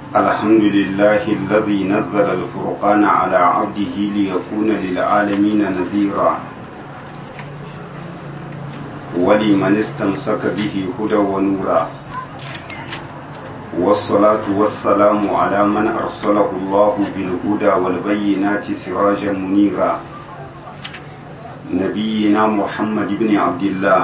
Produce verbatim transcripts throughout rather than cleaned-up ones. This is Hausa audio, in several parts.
الحمد لله الذي نزل الفرقان على عبده ليكون للعالمين نذيرا ولمن استمسك به هدى ونورا والصلاة والسلام على من أرسله الله بالهدى والبينات سراجا منيرا نبينا محمد بن عبد الله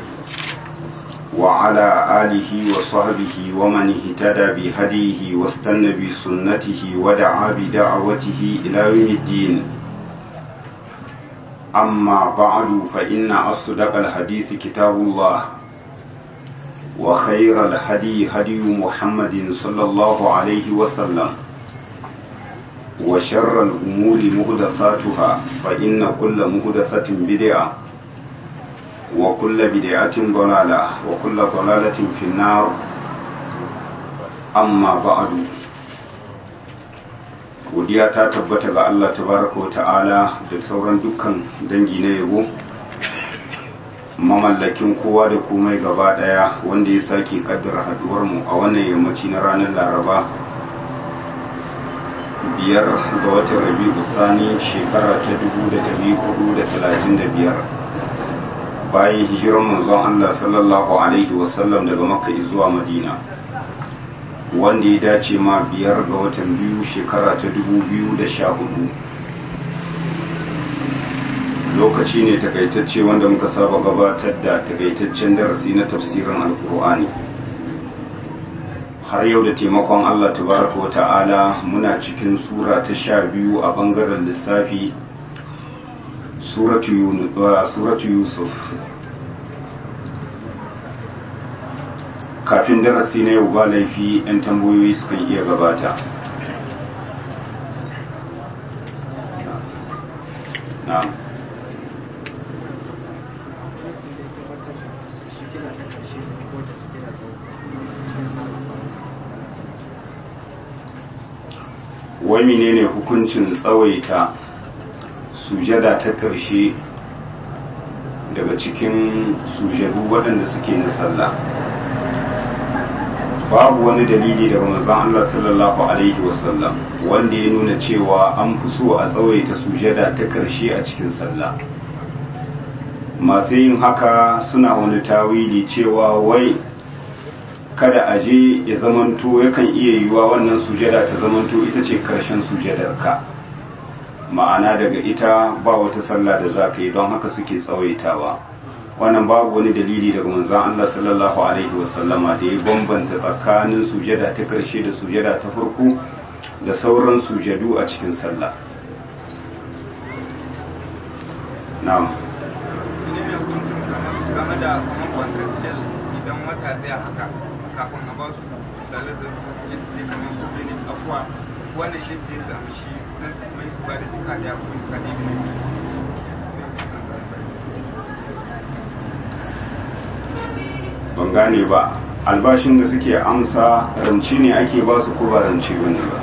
وعلى آله وصحبه ومن اهتدى بهديه واستنى بسنته ودعا بدعوته إلى يوم الدين أما بعد فإن أصدق الحديث كتاب الله وخير الهدي هدي محمد صلى الله عليه وسلم وشر الأمور محدثاتها فإن كل محدثة بدعة وكل بدعة ضلالة وكل ضلالة في النار أما بعد godiya ta tabbata ga Allah tabaraka wa ta'ala da sauran dukkan dangi na yabo mamallakin kowa da komai gaba daya wanda ya sake kaddara haduwar mu a wannan yammaci na ranar Laraba biyar ga watan Rabiul Thani shekara ta dubu da ɗari hudu da talatin da biyar bayan hijiran manzon Allah sallallahu alaihi wasallam daga Makka zuwa Madina wanda ya dace ma biyar ga watan biyu shekara ta dubu biyu da sha hudu lokaci ne takaitacce wanda muka saba gabatar da takaitaccen darasi na tafsirin alkur'ani har yau da taimakon Allah tabaraka wa ta'ala muna cikin sura ta sha biyu a bangaren lissafi suratu yusuf kafin darasi na yau ba laifi 'yan tambayoyi sukan iya gabata na wai menene hukuncin tsawaita sujada ta ƙarshe daga cikin sujadu waɗanda suke na sallah babu wani dalili daga manzon Allah sallallahu alaihi wasallam wanda ya nuna cewa an fi so a tsawaita sujada ta ƙarshe a cikin sallah masu yin haka suna wani tawili cewa wai kada a je ya zamanto yakan iya yiwuwa wannan sujada ta zamanto ita ce ƙarshen sujadarka ma'ana daga ita ba wata sallah da za ka yi don haka suke tsawaitawa wannan babu wani dalili daga manzon Allah sallallahu alaihi wasallama da ya bambanta tsakanin sujada ta karshe da sujada ta farko da sauran sujadu a cikin sallah na'am game da kuma contractual idan wata tsaya haka kafin a ba su salar da su yi kamar su ne afuwa wannan shi zai samu shi na mai su ba da jika da ko jika da ne ban gane ba albashin da suke amsa rance ne ake ba su ko ba rance bane ba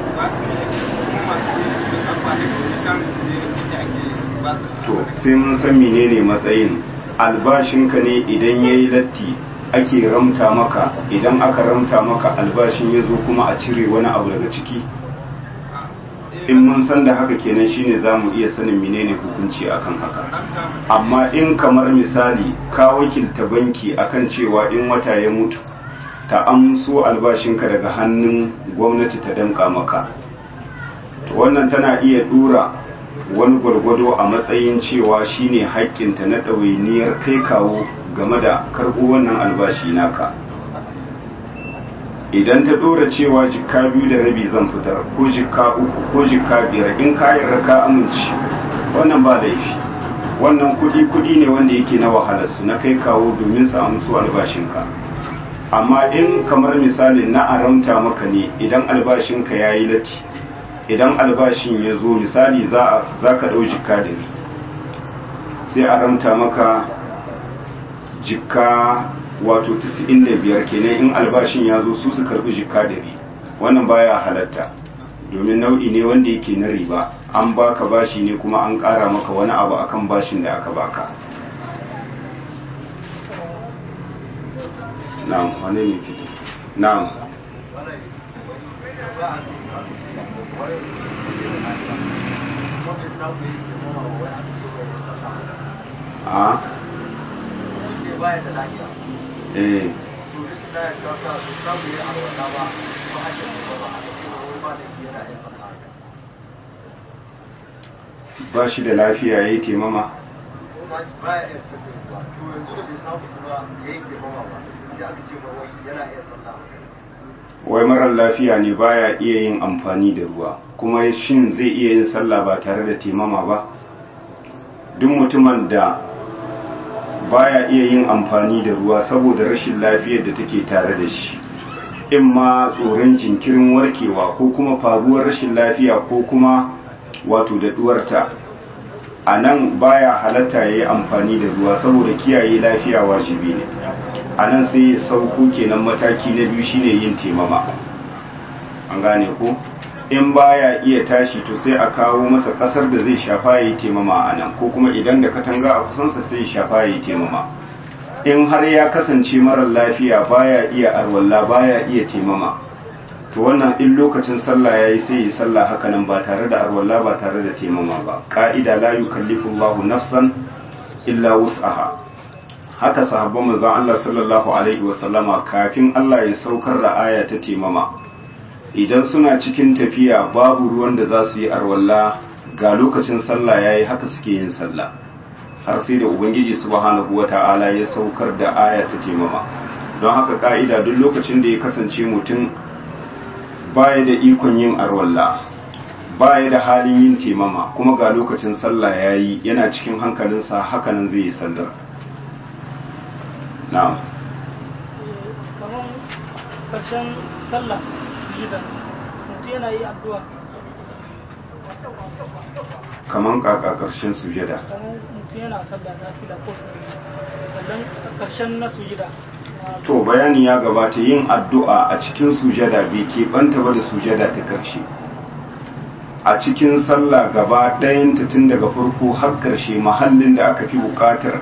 to sai mun san menene matsayin albashinka ne idan yayi latti ake ramta maka idan aka ramta maka albashin ya zo kuma a cire wani abu daga ciki in mun san da haka kenan shine za mu iya sanin menene hukunci akan haka amma in kamar misali ka wakilta banki akan cewa in wata ya mutu ta amso albashinka daga hannun gwamnati ta danka maka to wannan tana iya dura wani gwargwado a matsayin cewa shine haƙƙinta na ɗawainiyar kai kawo game da karɓo wannan albashi naka idan ta dora cewa jikka biyu da rabi zan fitar ko jikka uku ko jikka biyar in kayan raka aminci wannan ba laifi wannan kudi kudi ne wanda yake na wahalarsu na kai kawo domin su amsu albashinka amma in kamar misali na aramta maka ne idan albashinka ya yi latti idan albashin ya zo misali za ka ɗau jikka da ni sai aramta maka jikka wato tisa'in da biyar kenan in albashin ya zo su su karbi jikka dari wannan baya halatta domin nau'i ne wanda yake na riba an baka bashi ne kuma an ƙara maka wani abu akan bashin da aka baka na'am wane ne fito na'am a eh ba shi da lafiya ya yi taimama wai marar lafiya ne baya iya yin amfani da ruwa kuma shin zai iya yin sallah ba tare da taimama ba duk mutumin da baya iya yin amfani da ruwa saboda rashin lafiyar da take tare da shi in ma tsoron jinkirin warkewa ko kuma faruwar rashin lafiya ko kuma wato da duwarta a nan baya halatta ya yi amfani da ruwa saboda kiyaye lafiya wajibi ne a nan sai sauko kenan mataki na biyu shine yin taimama an gane ko in baya iya tashi to sai a kawo masa kasar da zai shafa ya yi taimama a nan ko kuma idan da katanga a kusansa sai ya shafa ya yi taimama in har ya kasance marar lafiya baya iya arwalla baya iya taimama to wannan in lokacin sallah yayi sai ya sallah haka nan ba tare da arwalla ba tare da taimama ba ka'ida la yukallifu Allahu nafsan illa wus'aha haka sahabban manzon Allah sallallahu alaihi wasallama kafin Allah ya saukar da aya ta taimama idan suna cikin tafiya babu ruwan da za su yi arwalla ga lokacin sallah yayi haka suke yin sallah har sai da ubangiji subhanahu wata'ala ya saukar da aya ta taimama don haka ka'ida duk lokacin da ya kasance mutum baya da ikon yin arwalla baya da halin yin taimama kuma ga lokacin sallah yayi yana cikin hankalinsa hakanan zai yi sallar na'am kamar karshen sallah sujida mutum yana yi addu'a kaman kaka karshen sujada kamar mutum yana sallah nafila ko sannan karshen na sujida to bayani ya gabata yin addu'a a cikin sujada bai keɓanta ba da sujada ta ƙarshe a cikin sallah gaba ɗayanta tun daga farko har ƙarshe mahallin da aka fi buƙatar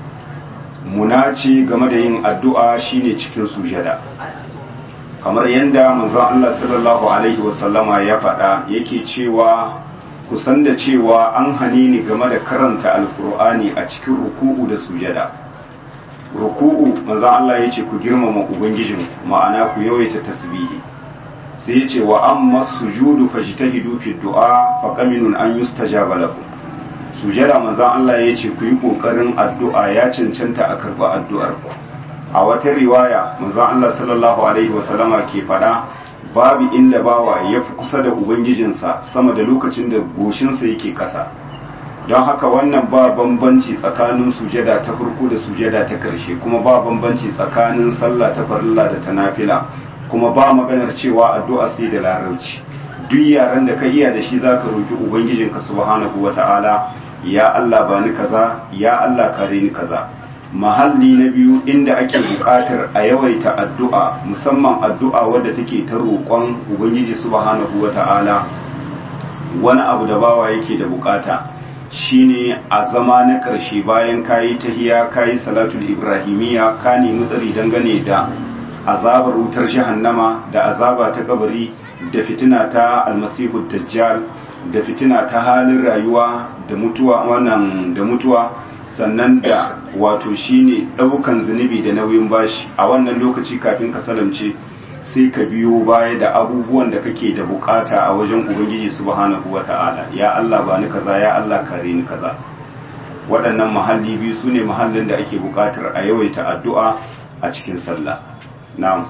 munaci game da yin addu'a shine cikin sujada kamar yadda manzon Allah sallallahu alaihi wasallama ya faɗa yake cewa kusan da cewa an hane ni game da karanta alkur'ani a cikin ruku'u da sujada ruku'u manzo Allah yace ku girmama ubangijin ma'ana ku yawaita tasbihi sai yace wa amma sujudu fajtahidu fi du'a fa qaminun an yustajaba lakum sujada manzo Allah yace ku yi kokarin addu'a ya cancanta a karba addu'ar ku a wata riwaya manzo Allah sallallahu alaihi wasallama ke fada babu inda bawa yafi kusa da ubangijinsa sama da lokacin da goshinsa yake kasa don haka wannan ba bambanci tsakanin sujada ta farko da sujada ta karshe kuma ba bambanci tsakanin sallah ta farilla da ta nafila kuma ba maganar cewa addu'a sai da larabci duk yaran da ka iya da shi zaka roki ubangijinka subhanahu wata'ala ya Allah bani kaza ya Allah kare ni kaza mahalli na biyu inda ake buƙatar a yawaita addu'a musamman addu'a wadda take ta roƙon ubangiji subhanahu wata'ala wani abu da bawa yake da buƙata shine a zama na ƙarshe bayan kayi tahiya kayi salatul ibrahimiyya ka nemi tsari dangane da azabar wutar jahannama da azaba ta kabari da fitina ta almasihu dajjal da fitina ta halin rayuwa da mutuwa wannan da mutuwa sannan da wato shine daukan zunubi da nauyin bashi a wannan lokaci kafin ka salamce sai ka biyo baya da abubuwan da kake da bukata a wajen ubangiji subhanahu wata'ala ya Allah bani kaza ya Allah kare ni kaza waɗannan mahalli biyu sune mahallin da ake bukatar a yawaita addu'a a cikin sallah na'am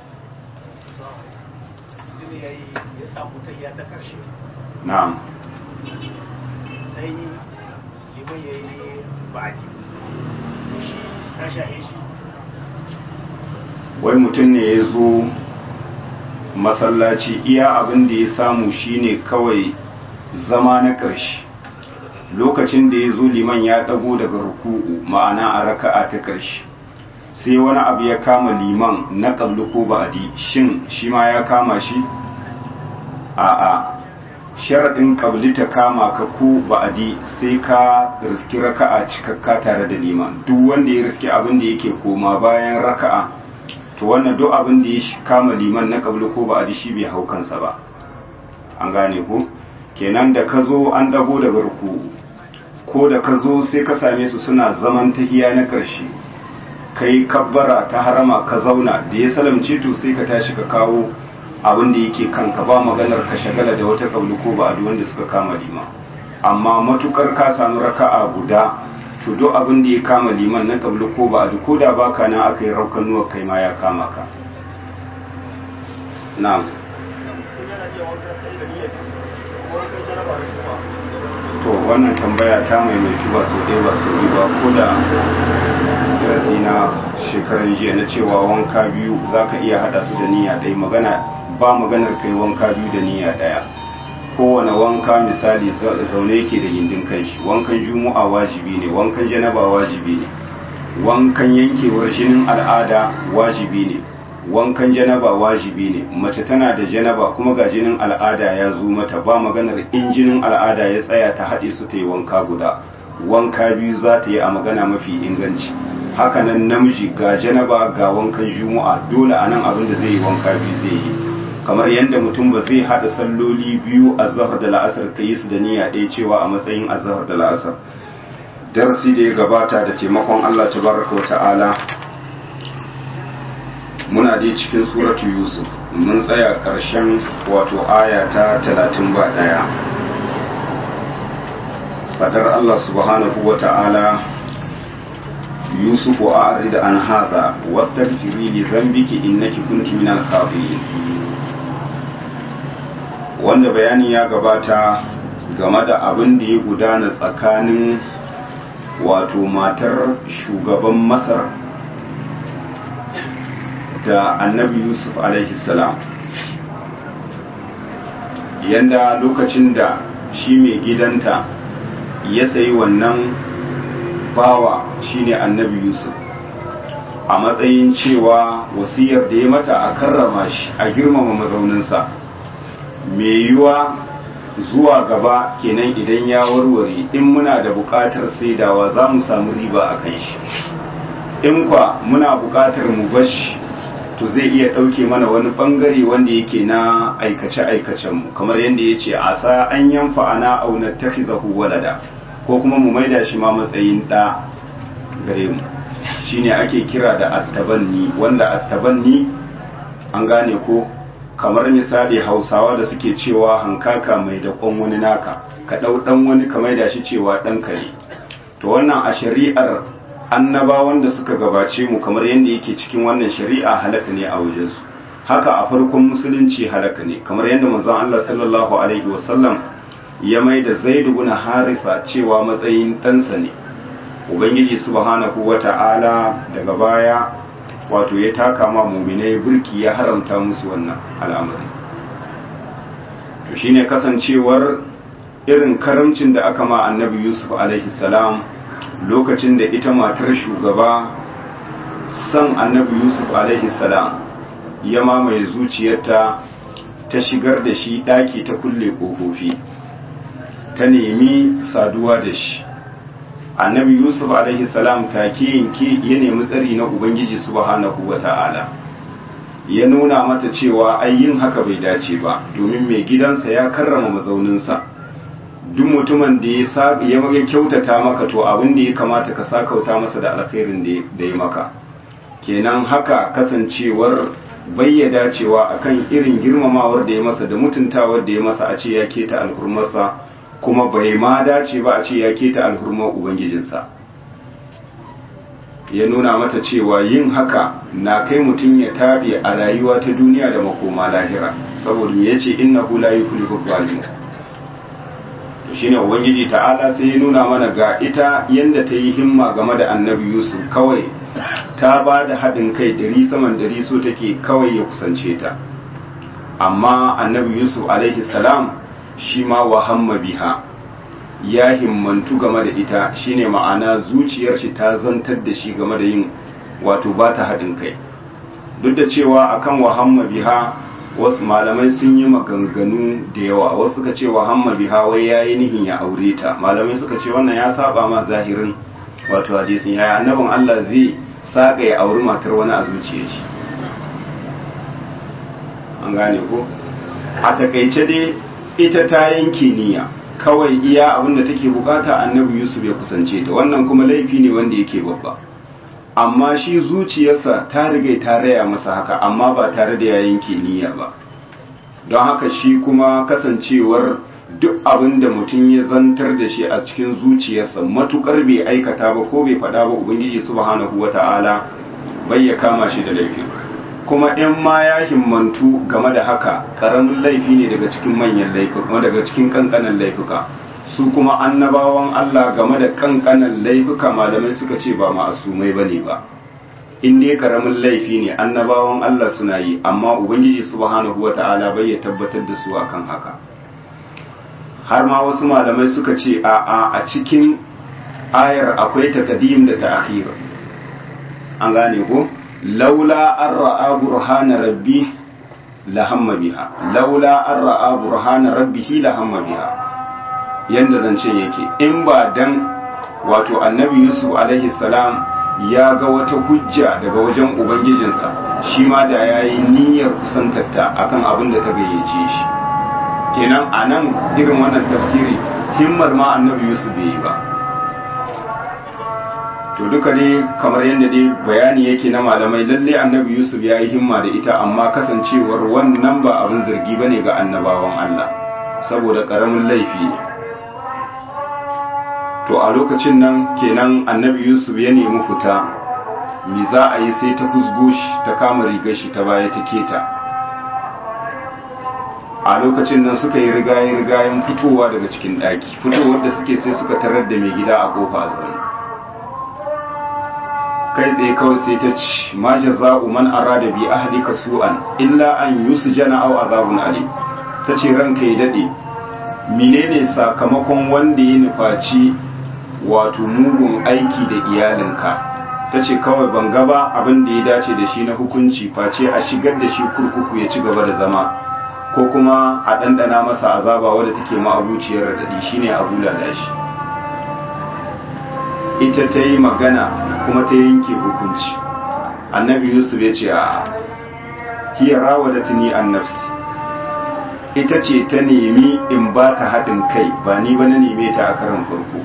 ya samu tayya ta karshe na'am sai liman ya yi baki shi ta shahe shi wai mutum ne ya zo masallaci iya abin da ya samu shine kawai zama na ƙarshe lokacin da ya zo liman ya ɗago daga ruku'u ma'ana a raka'a ta ƙarshe sai wani abu ya kama liman na ƙabli ko ba'adi shin shi ma ya kama shi a'a sharaɗin ƙabli ta kama ka ko ba'adi sai ka riski raka'a cikakka tare da liman duk wanda ya riski abin da yake koma bayan raka'a to wannan duk abin da ya kama liman na kabli ko ba a ji shi bai hau kansa ba. An gane ku kenan da ka zo an dago daga ruku ko da ka zo sai ka same su suna zaman tahiya na ƙarshe, kai kabbara ta harama ka zauna da ya salamce to sai ka tashi ka kawo abin da yake kanka, ba maganar ka shagala da wata kabli ko ba a wanda suka kama liman. Amma matukar ka samu raka'a guda to duk abin da ya kama liman na kabli ko ba a ko da baka na aka yi raukanuwar kai ma ya kama ka. Na'am. To wannan tambaya ta maimaitu ba sau ɗaya ba sau biyu ba, ko da darasi na shekaran jiya na cewa wanka biyu za ka iya haɗa su da niyya ɗaya, magana ba maganar kai wanka biyu da niyya ɗaya. Kowane wanka misali zaune yake da gindin kanshi, wankan juma'a wajibi ne, wankan janaba wajibi ne, wankan yankewar jinin al'ada wajibi ne, wankan janaba wajibi ne. Mace tana da janaba kuma ga jinin al'ada ya zo mata, ba maganar in jinin al'ada ya tsaya ta haɗe su ta yi wanka guda, wanka biyu za ta yi a magana mafi inganci. Hakanan namiji ga janaba ga wankan juma'a, dole a nan abin da zai yi wanka biyu zai yi, kamar yadda mutum ba zai haɗa salloli biyu a zahar da la'asar ka yi su da niyya ɗaya cewa a matsayin a zahar da la'asar. Darasi da ya gabata da taimakon Allah tabaraka wa ta'ala muna dai cikin suratu Yusuf, mun tsaya ƙarshen wato aya ta talatin ba ɗaya. Fadar Allah subhanahu wa ta'ala, Yusuf wa a'rid an hadha wastaghfiri li dhanbiki innaki kunti minal khati'in. Wanda bayani ya gabata game da abin da ya gudana tsakanin wato matar shugaban Masar da annabi Yusuf alaihi salam, yanda lokacin da shi mai gidanta ya sayi wannan bawa shine annabi Yusuf a matsayin cewa wasiyar da ya mata a karrama shi a girmama mazauninsa, mai yiwa zuwa gaba kenan idan ya warware in muna da buƙatar saidawa za mu samu riba a kan shi, in kwa muna buƙatar mu bashi to zai iya ɗauke mana wani ɓangare wanda yake na aikace-aikacenmu, kamar yadda ya ce a sa an yanfa ana aunar ta walada, ko kuma mu maida shi ma matsayin ɗa gare mu. Shi ne ake kira da attabanni, wanda attabanni an gane ko kamar misali hausawa da suke cewa hankaka mai da kwan wani naka, ka ɗau ɗan wani ka maida shi cewa ɗanka ne. To wannan a shari'ar annabawan da suka gabace mu kamar yadda yake cikin wannan shari'a halaka ne a wajensu, haka a farkon musulunci halaka ne, kamar yadda manzon Allah sallallahu alaihi wasallam ya mai da Zaid ibn Haritha cewa matsayin ɗansa ne. Ubangiji subhanahu wata'ala daga baya wato ya taka ma mu'minai burki ya haramta musu wannan al'amari. To shine kasancewar irin karamcin da aka ma annabi Yusuf alaihi salam lokacin da ita matar shugaba san annabi Yusuf alaihi salam ya mamaye zuciyarta, ta shigar da shi daki ta kulle kofofi, ta nemi saduwa da shi. Annabi Yusuf alaihi salam take yanke ya nemi tsari na Ubangiji subhanahu wata'ala, ya nuna mata cewa ai yin haka bai dace ba, domin mai gidansa ya karrama mazauninsa. Duk mutumin da ya sabi ya maka kyautata maka to abin da ya kamata ka sakauta masa da alkhairin da ya maka. Kenan haka kasancewar bayyada cewa akan irin girmamawar da ya masa da mutuntawar da ya masa a ce ya keta alhurmarsa, kuma bai ma dace ba a ce ya keta alhurmar ubangijinsa. Ya nuna mata cewa yin haka na kai mutum ya tabi a rayuwa ta duniya da makoma lahira, saboda ya ce innahu la yuflihu zalimun. Shine ubangiji ta'ala sai ya nuna mana ga ita yanda ta yi himma game da annabi Yusuf, kawai ta ba da haɗin kai dari saman dari so take kawai ya kusance ta. Amma annabi Yusuf alaihi salam shi ma wa hamma biha, ya himmantu game da ita, shine ma'ana zuciyar shi ta zantar da shi game da yin wato ba ta haɗin kai. Duk da cewa akan wa hamma biha wasu malamai sun yi maganganu da yawa, wasu suka ce wa hamma biha wai yayi nihin ya aure ta, malamai suka ce wannan ya saba ma zahirin wato hadisin, yaya annabin Allah zai saka ya auri matar wani a zuciyar shi. an gane ko a takaice dai ita ta yanke niyya kawai iya abinda take bukata annabi Yusuf ya kusance ta, wannan kuma laifi ne wanda yake babba, amma shi zuciyarsa ta riga ta raya masa haka amma ba tare da ya yanke niyya ba. Don haka shi kuma kasancewar duk abin da mutum ya zantar da shi a cikin zuciyarsa matukar bai aikata ba ko bai faɗa ba, ubangiji subhanahu wata'ala bai ya kama shi da laifi. Kuma in ma ya himmantu game da haka karamin laifi ne daga cikin manyan laifuka, daga cikin kankanan laifuka. Su kuma annabawan Allah game da kankanan laifuka malamai suka ce ba ma'asumai bane ba, in dai karamin laifi ne annabawan Allah suna yi, amma ubangiji subhanahu wata'ala bai ya tabbatar da su akan haka. Har ma wasu malamai suka ce a a a cikin ayar akwai taqdim da ta'khir, an gane ko laula an ra'a burhana rabbi la hamma biha, laula an ra'a burhana rabbihi la hamma biha, yanda zancen yake in ba dan wato annabi Yusuf alaihi salam ya ga wata hujja daga wajen ubangijinsa, shi ma da yayi niyyar kusantarta akan abin da ta gayyace shi. Kenan anan irin wannan tafsiri himmar ma annabi Yusuf bai yi ba. To duka dai kamar yadda dai bayani yake na malamai, lalle annabi Yusuf ya yi himma da ita, amma kasancewar wannan ba abin zargi bane ga annabawan Allah saboda karamin laifi ne. To a lokacin nan kenan annabi Yusuf ya nemi fita, me za a yi sai ta husgo shi ta kama rigar shi ta baya ta keta. A lokacin nan suka yi rigaye rigayen fitowa daga cikin ɗaki, fitowar da suke sai suka tarar da mai gida a kofa a zaune. Kai tsaye kawai sai ta ci ma jaza'u man arada bi ahlika su'an illa an yusjana aw azabun alim. Tace ranka ya dade, menene sakamakon wanda ya nufaci wato mugun aiki da iyalinka? Tace kawai ban ga ba abin da ya dace da shi na hukunci face a shigar da shi kurkuku ya ci gaba da zama, ko kuma a dandana masa azaba wadda take ma'abuciyar radadi, shine abu lalashi. Ita ta yi magana kuma ta yanke hukunci. Annabi Yusuf ya ce a hiya rawadatni an nafsi, ita ce ta nemi in ba ta haɗin kai, ba ni ba na neme ta a karan farko.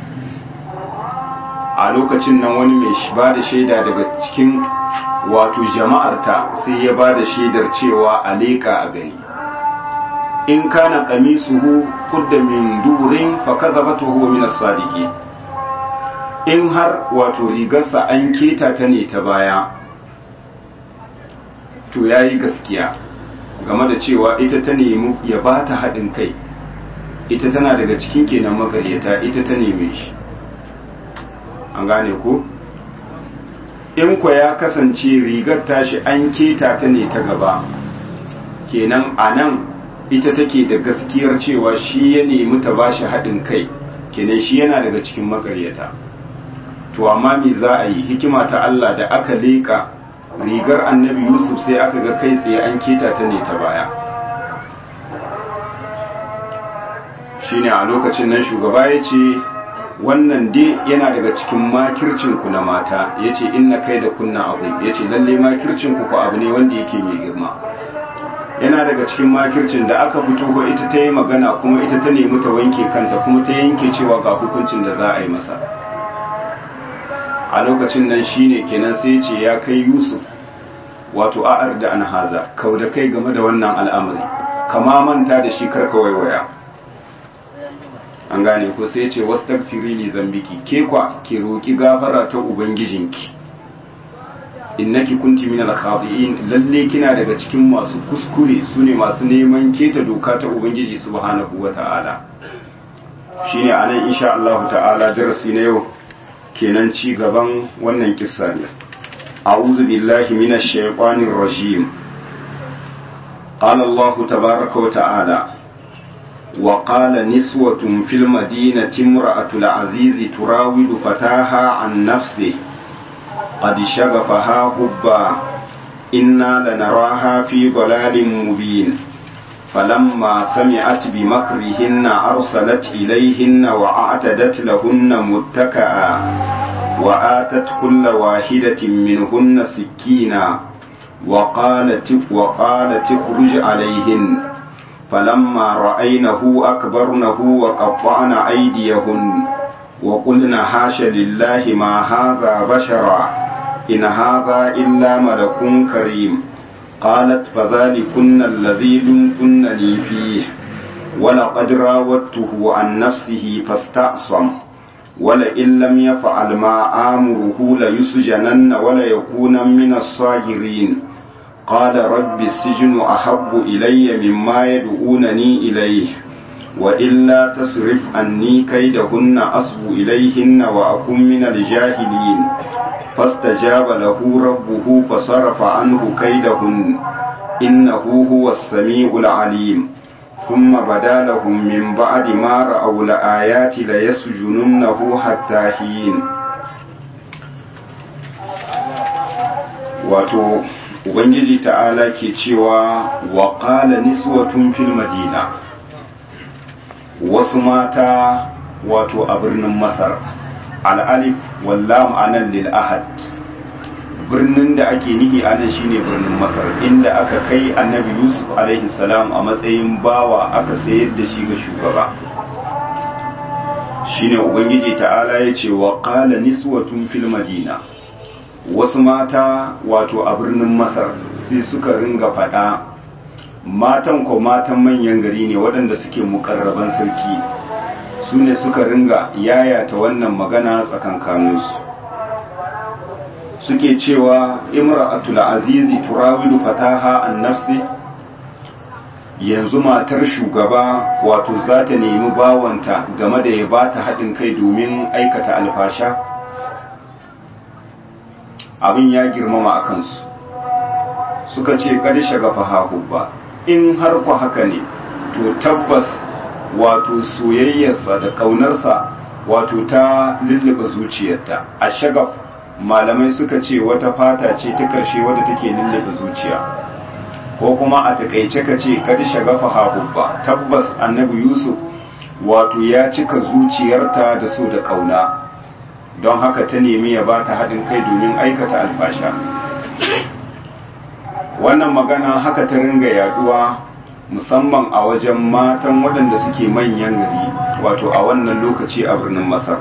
A lokacin nan wani mai ba da shaida daga cikin wato jama'arta sai ya ba da shaidar cewa a leƙa a gani, in kana qamisuhu qudda min durin fa kadhabatuhu min as-sadiqin, in har wato rigarsa an keta ta ne ta baya to yayi gaskiya game da cewa ita ta nemi ya ba ta haɗin kai, ita tana daga cikin kenan makaryata, ita ta neme shi, an gane ko? In kwa ya kasance rigar tashi an keta ta ne ta gaba, kenan a nan ita take da gaskiyar cewa shi ya nemi ta ba shi haɗin kai, kenan shi yana daga cikin makaryata. To amma me za a yi, hikima ta Allah da aka leƙa rigar annabi Yusuf sai aka ga kai tsaye an keta ta ne ta baya. Shine a lokacin nan shugaba ya ce wannan dai yana daga cikin makircinku na mata, ya ce inna kai da kunna azim, ya ce lalle makircinku ko abu ne wanda yake mai girma. Yana daga cikin makircin da aka fito ko ita ta yi magana kuma ita ta nemi ta wanke kanta kuma ta yanke cewa ga hukuncin da za a yi masa. A lokacin nan shine kenan sai ce ya kai Yusuf wato a'ar da an haza, kau da kai game da wannan al'amari, kama manta da shi karka waiwaya. An gane ko sai ce wastaghfiri li zambiki, ke kwa ki roki gafara ta ubangijinki, innaki kunti minal khati'in, lalle kina daga cikin masu kuskure, sune masu neman keta doka ta ubangiji subhanahu wata'ala. Shine anan insha Allah ta'ala darasi na yau kenan ci gaban wannan kissa ne. A'udhu billahi minash shaitanir rajim. Qala Allah tabaaraka wa ta'ala wa qala niswatun fil madinati imra'atul aziz turawidu fataha an nafsihi qad shaghafaha hubba inna lanaraha fi dalalin mubin. فلما سمعت بمكرهن أرسلت إليهن وأعتدت لهن متكئا وآتت كل واحدة منهن سكينا وقالت وقالت اخرج عليهن فلما رأينه أكبرنه وقطعن أيديهن وقلن حاش لله ما هذا بشرا إن هذا إلا ملك كريم قالت فذلكن الذي لمتنني فيه ولقد راودته عن نفسه فاستعصم ولئن لم يفعل ما آمره ليسجنن وليكون من الصاغرين قال رب السجن أحب إلي مما يدعونني إليه وإلا تصرف عني كيدهن أصب إليهن وأكن من الجاهلين فاستجاب له ربه فصرف عنه كيدهن إنه هو السميع العليم ثم بدا لهم من بعد ما رأوا الآيات ليسجننه حتى حين. wato ubangiji ta'ala ke cewa wa qala niswatun fil madina, wasu mata wato a birnin masar, al'alif wallam anan lil ahad, birnin da ake nihi anan shine birnin masar inda aka kai annabi yusuf alaihi salam a matsayin bawa aka sayar da shi ga shugaba. Shine ubangiji ta'ala ya ce wa qala niswatun fil madina, wasu mata wato a birnin masar sai suka ringa fada, matan ko matan manyan gari ne waɗanda suke mukarraban sarki, su ne suka ringa yayata wannan magana tsakankaninsu, suke cewa imra'atul azizi turawidu fataha an nafsi, yanzu matar shugaba wato za ta nemi bawanta game da ya ba ta haɗin kai domin aikata alfasha. Abin ya girmama a kansu, suka ce kada shagafa hahubba, in har ku haka ne to tabbas wato soyayyarsa da ƙaunarsa wato ta lullube zuciyarta. A shagaf malamai suka ce wata fata ce ta ƙarshe wadda take lullube zuciya, ko kuma a takaice ka ce kada shagafa hahubba, tabbas annabi yusuf wato ya cika zuciyarta da so da ƙauna, don haka ta nemi ya ba ta haɗin kai domin aikata alfasha. Wannan magana haka ta ringa yaduwa musamman a wajen matan waɗanda suke manyan gari wato a wannan lokaci a birnin masar.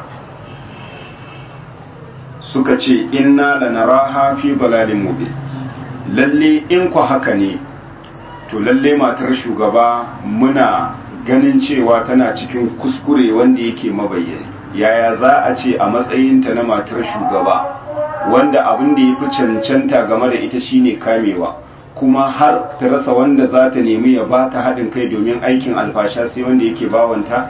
Suka ce inna lanaraha fi balalin mubin, lalle in ku haka ne to lalle matar shugaba muna ganin cewa tana cikin kuskure wanda yake mabayyani. Yaya za a ce a matsayinta na matar shugaba wanda abin da ya fi cancanta game da ita shine kamewa, kuma har ta rasa wanda za ta nemi ya ba ta haɗin kai domin aikin alfasha sai wanda yake bawanta?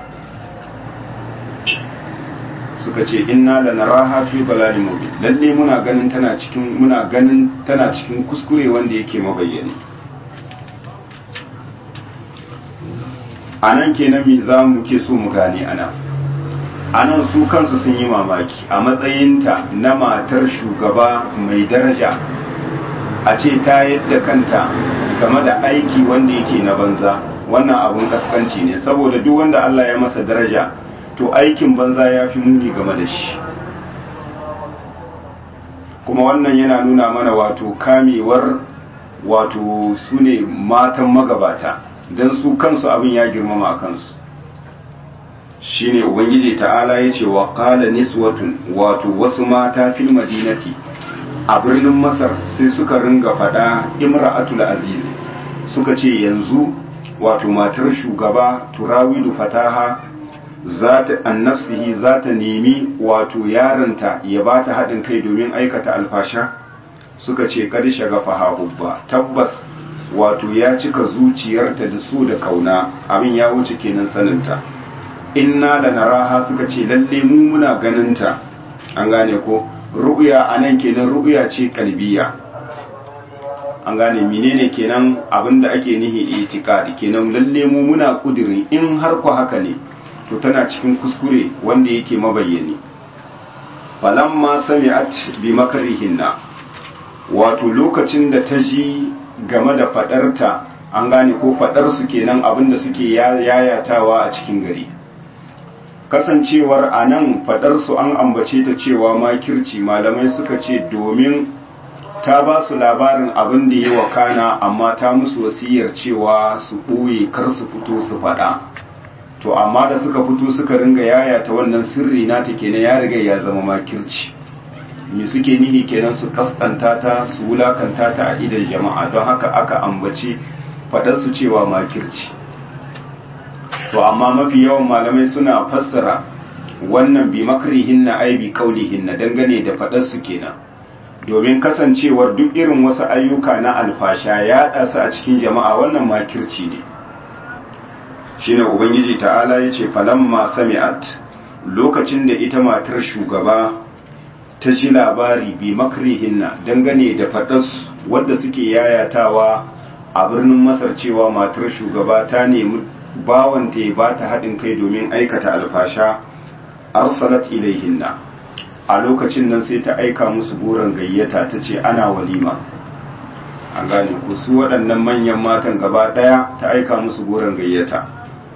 Suka ce inna lanaraha fi balalin mubin, lalle muna ganin tana cikin muna ganin tana cikin kuskure wanda yake mabayyani. Anan kenan me za mu ke so mu gane ana anan su kansu sun yi mamaki a matsayinta na matar shugaba mai daraja a ce ta yadda kanta game da aiki wanda yake na banza. Wannan abun kaskanci ne, saboda duk wanda Allah ya masa daraja to aikin banza ya fi muni game da shi. Kuma wannan yana nuna mana wato kamewar wato su ne matan magabata, don su kansu abin ya girmama a kansu. Shine ubangiji ta'ala ya ce wa qala niswatun, wato wasu mata fil madinati a birnin masar sai suka ringa fada imra'atul aziz, suka ce yanzu wato matar shugaba turawidu fataha zata annafsihi zata nemi wato yaranta ya bata haɗin kai domin aikata alfasha. Suka ce kad shagafa hubba, tabbas wato ya cika zuciyarta da su da kauna, abin ya wuce kenan saninta. Inna da naraha, suka ce lalle mu muna ganinta, an gane ko ru'ya anan kenan ru'ya ce kalbiya, an gane menene kenan abinda ake nihi itikadi, kenan lalle mu muna kudirin in har ku haka ne to tana cikin kuskure wanda yake mabayyani. Falamma sami'at bi makrihinna, wato lokacin da ta ji game da fadarta, an gane ko fadar su kenan abinda suke yayatawa a cikin gari. Kasancewar a nan faɗarsu an ambace ta cewa makirci, malamai suka ce domin ta ba su labarin abin da ya wakana amma ta musu wasiyar cewa su ɓoye kar su fito su faɗa. To amma da suka fito suka ringa yayata wannan sirri na ta kenan ya riga ya zama makirci. Me suke nihi kenan su kaskanta ta su wulakanta ta a idan jama'a, don haka aka ambaci faɗar su cewa makirci. To amma mafi yawan malamai suna fassara wannan bi makrihinna ai bi kaulihinna dangane da faɗar su kenan, domin kasancewar duk irin wasu ayyuka na alfasha ya ɗasa a cikin jama'a wannan makirci ne. Shine ubangiji ta'ala yace falamma sami'at, lokacin da ita matar shugaba ta ji labari bi makrihinna dangane da faɗas wadda suke yayatawa a birnin Masar cewa matar shugaba ta nemi bawanta ya ba ta haɗin kai domin aikata alfasha, arsalat ilaihinna, a lokacin nan sai ta aika musu goron gayyata ta ce ana walima. An gane ku su waɗannan manyan matan gaba ɗaya ta aika musu goron gayyata.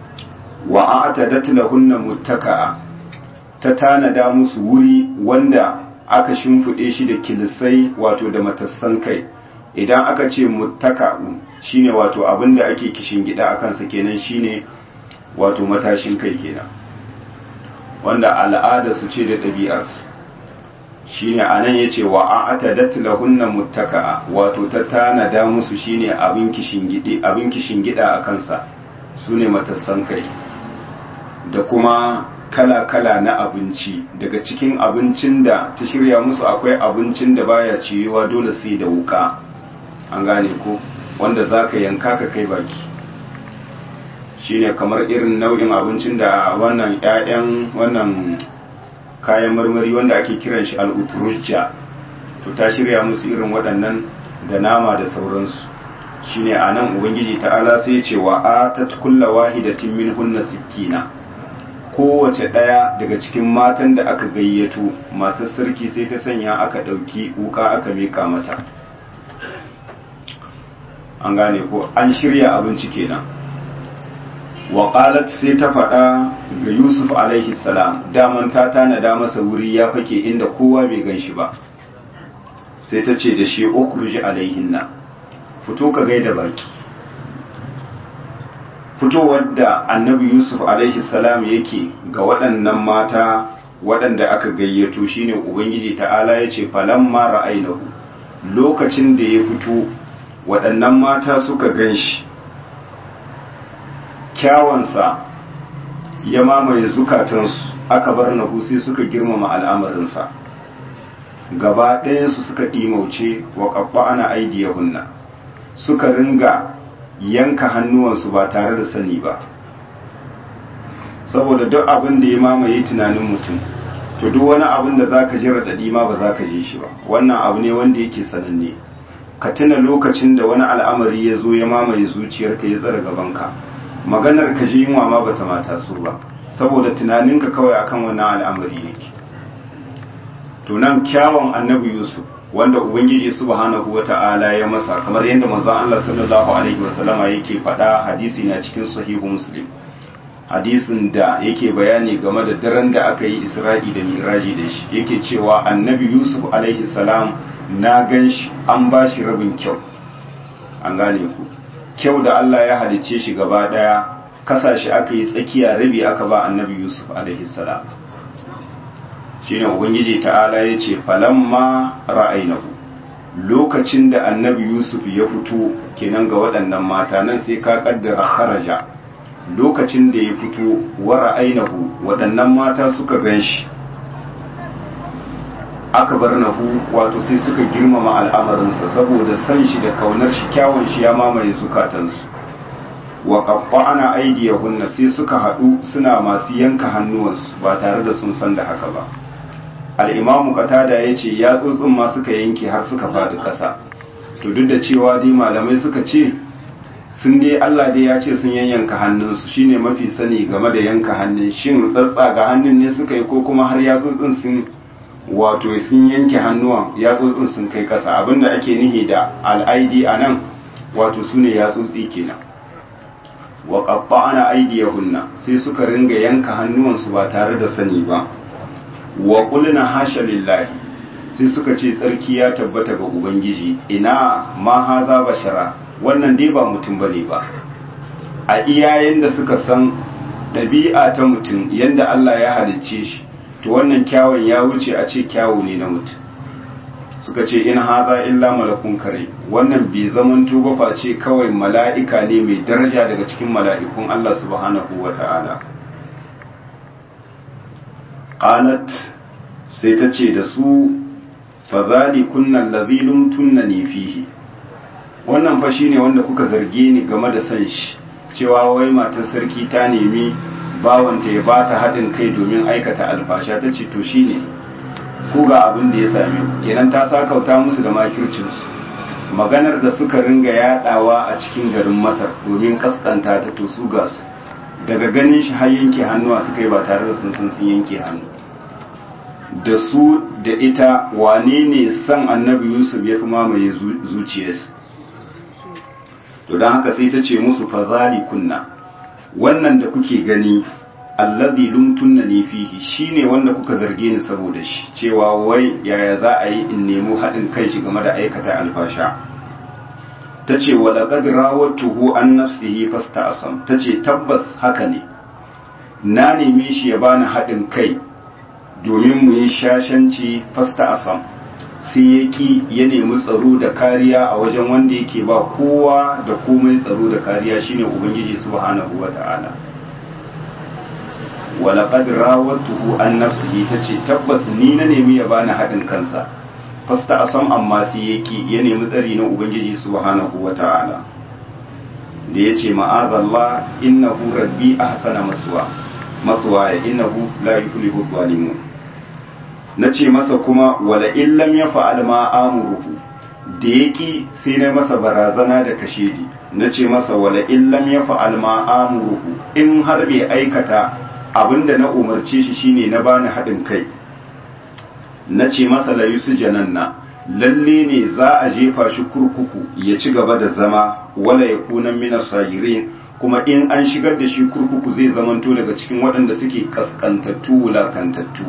Wa a'tadat lahunna muttaka'a, ta tanada musu wuri wanda aka shimfiɗe shi da kilisai wato da matassan kai. Idan aka ce muttaka'u shine wato abinda ake kishin gida a kansa kenan, shine wato matashin kai kenan, wanda al'ada su ce da ɗabi'arsu. Shine anan yace wa a'tadat lahunna muttaka'a, wato ta tanada musu shine abin kishin gidi abin kishin gida a kansa, sune matassan kai. Da kuma kala-kala na abinci, daga cikin abincin da ta shirya musu akwai abincin da baya ciyewa dole sai da wuka, an gane ko, wanda za ka yanka ka kai baki. Shine kamar irin nau'in abincin da wannan 'ya'yan wannan kayan marmari wanda ake kiran shi al'uturujja, to ta shirya musu irin waɗannan da nama da sauransu. Shine anan ubangiji ta'ala sai ya ce wa atat kulla wahidatin minhunna sikkina, kowace ɗaya daga cikin matan da aka gayyato matar sarki sai ta sanya aka ɗauki wuka aka meka mata. An gane ko, an shirya abinci kenan. Wa qalat, sai ta faɗa ga Yusuf alaihi salam, daman ta tanada masa wuri ya fake inda kowa bai ganshi ba. Sai ta ce da shi ukhruj alaihinna, fito ka gaida baki. Fitowar da annabi Yusuf alaihi salam yake ga waɗannan mata waɗanda aka gayyato shine ubangiji ta'ala ya ce falamma ra'ainahu, lokacin da ya fito waɗannan mata suka ganshi, kyawansa ya mamaye zukatansu, aka bar nahu sai suka girmama al'amarinsa, gaba ɗayansu suka ɗimauce wa qabba'ana aydiyahunna, suka ringa yanka hannuwansu ba tare da sani ba. Saboda duk abin da ya mamaye tunanin mutum, to duk wani abin da za ka ji raɗaɗi ma ba za ka ji shi ba, wannan abu ne wanda yake sananne. Ka tuna lokacin da wani al'amari ya zo ya mamaye zuciyarka ya tsara gabanka, maganar ka ji yunwa ma bata mata so ba, saboda tunaninka kawai akan wannan al'amari yake. To nan kyawun annabi Yusuf wanda ubangiji subhanahu wata'ala ya masa, kamar yadda manzon Allah sallallahu alaihi wasallama yake faɗa, hadisi na cikin sahihu Muslim, hadisin da yake bayani game da daren da aka yi Isra'i da Miraji da shi, yake cewa annabi Yusuf alaihi salam na ganshi an bashi rabin kyau. An gane ku, kyau da Allah ya halicce shi gaba daya, kasa shi aka yi tsakiya rabi aka ba annabi Yusuf alaihi salam. Shine ubangiji ta'ala ya ce falamma ra'ainahu, lokacin da annabi Yusuf ya fito kenan ga waɗannan mata, nan sai ka kaddara kharaja, lokacin da ya fito wa ra'ainahu, waɗannan mata suka ganshi, aka bar nahu wato sai suka girmama al'amarinsa saboda san shi da kaunar shi, kyawun shi ya mamaye zukatansu. Wa qatta'ana aydiyahunna, sai suka haɗu suna masu yanka hannuwansu ba tare da sun san da haka ba. Al'imamu Qatada ya ce ya tsotsin ma suka yanke har suka faɗi ƙasa. To duk da cewa dai malamai suka ce sun dai Allah dai ya ce sun yanyanka hannunsu, shine mafi sani game da yanka hannun, shin tsatsa ga hannun ne suka yi ko kuma har ya tsotsin sun wato sun yanke hannuwan, ya tsotsin sun kai ƙasa. Abinda ake nihi da al'aidi a nan wato su ne ya tsotsi kenan. Wa qatta'ana aydiyahunna, sai suka ringa yanka hannuwansu ba tare da sani ba. Wa qulna hasha lillahi, sai suka ce tsarki ya tabbata ga ubangiji, ina ma haza bashara, wannan dai ba mutum bane ba. A iyayen da suka san ɗabi'a ta mutum yanda Allah ya halicce shi, to wannan kyawun ya wuce a ce kyawu ne na mutum. Suka ce in haza illa malakun kare, wannan bai zamanto ba face kawai mala'ika ne mai daraja daga cikin mala'ikun Allah subhanahu wa ta'ala. Qalat sai ta ce da su, fa zalikunna allazi lumtunnani fihi, wannan fa shine wanda kuka zarge ni game da san shi, cewa wai matar sarki ta nemi bawanta ya bata haɗin kai domin aikata alfasha. Ta ce to shine ku ga abin da ya same ku, kenan ta sakauta musu da makircinsu. Maganar da suka ringa yadawa a cikin garin Masar domin kaskanta ta, to su ga su daga ganin shi har yanke hannuwa suka yi ba tare da sun san sun yanke hannu. Da su da ita wane ne san annabi Yusuf ya fi mamaye zuciyarsu. To don haka sai ta ce musu fazali kunna, wannan da kuke gani allazi lumtunnani fihi shine wanda kuka zarge ni saboda shi, cewa wai yaya za a yi in nemo haɗin kai shi game da aikata alfasha. Ta ce wa laqad rawatuhu an nafsihi fasta'asam, ta ce tabbas haka ne, na neme shi ya bani haɗin kai domin mu yi shashanci fasta'asam, sai ya ki ya nemi tsaro da kariya a wajen wanda yake ba kowa da komai tsaro da kariya, shine ubangiji subhanahu wata'ala. walaƙad rawatuhu an nafsihi, ta ce tabbas ni na nemi ya bani haɗin kansa, fasta a sam amma sai yake ya nemi tsari na ubangiji subhanahu wa ta'ala, da ya ce ma'azallah innahu rabbi ahsana maswa maswa ya innahu la yuflihu zalimun. Na ce masa kuma wala illam ya fa'al ma amuruhu, da yaki sai na masa barazana da kashedi. Na ce masa wala illam ya fa'al ma amuruhu, in har bai aikata abinda na umarce shi shine na bani haɗin kai. Na ce masa la yusu jananna, lalle ne za a jefa shi kurkuku ya ci gaba da zama, wala ya kunan minas sagirin, kuma in an shigar da shi kurkuku zai zamanto daga cikin waɗanda suke kaskantattu wulakantattu.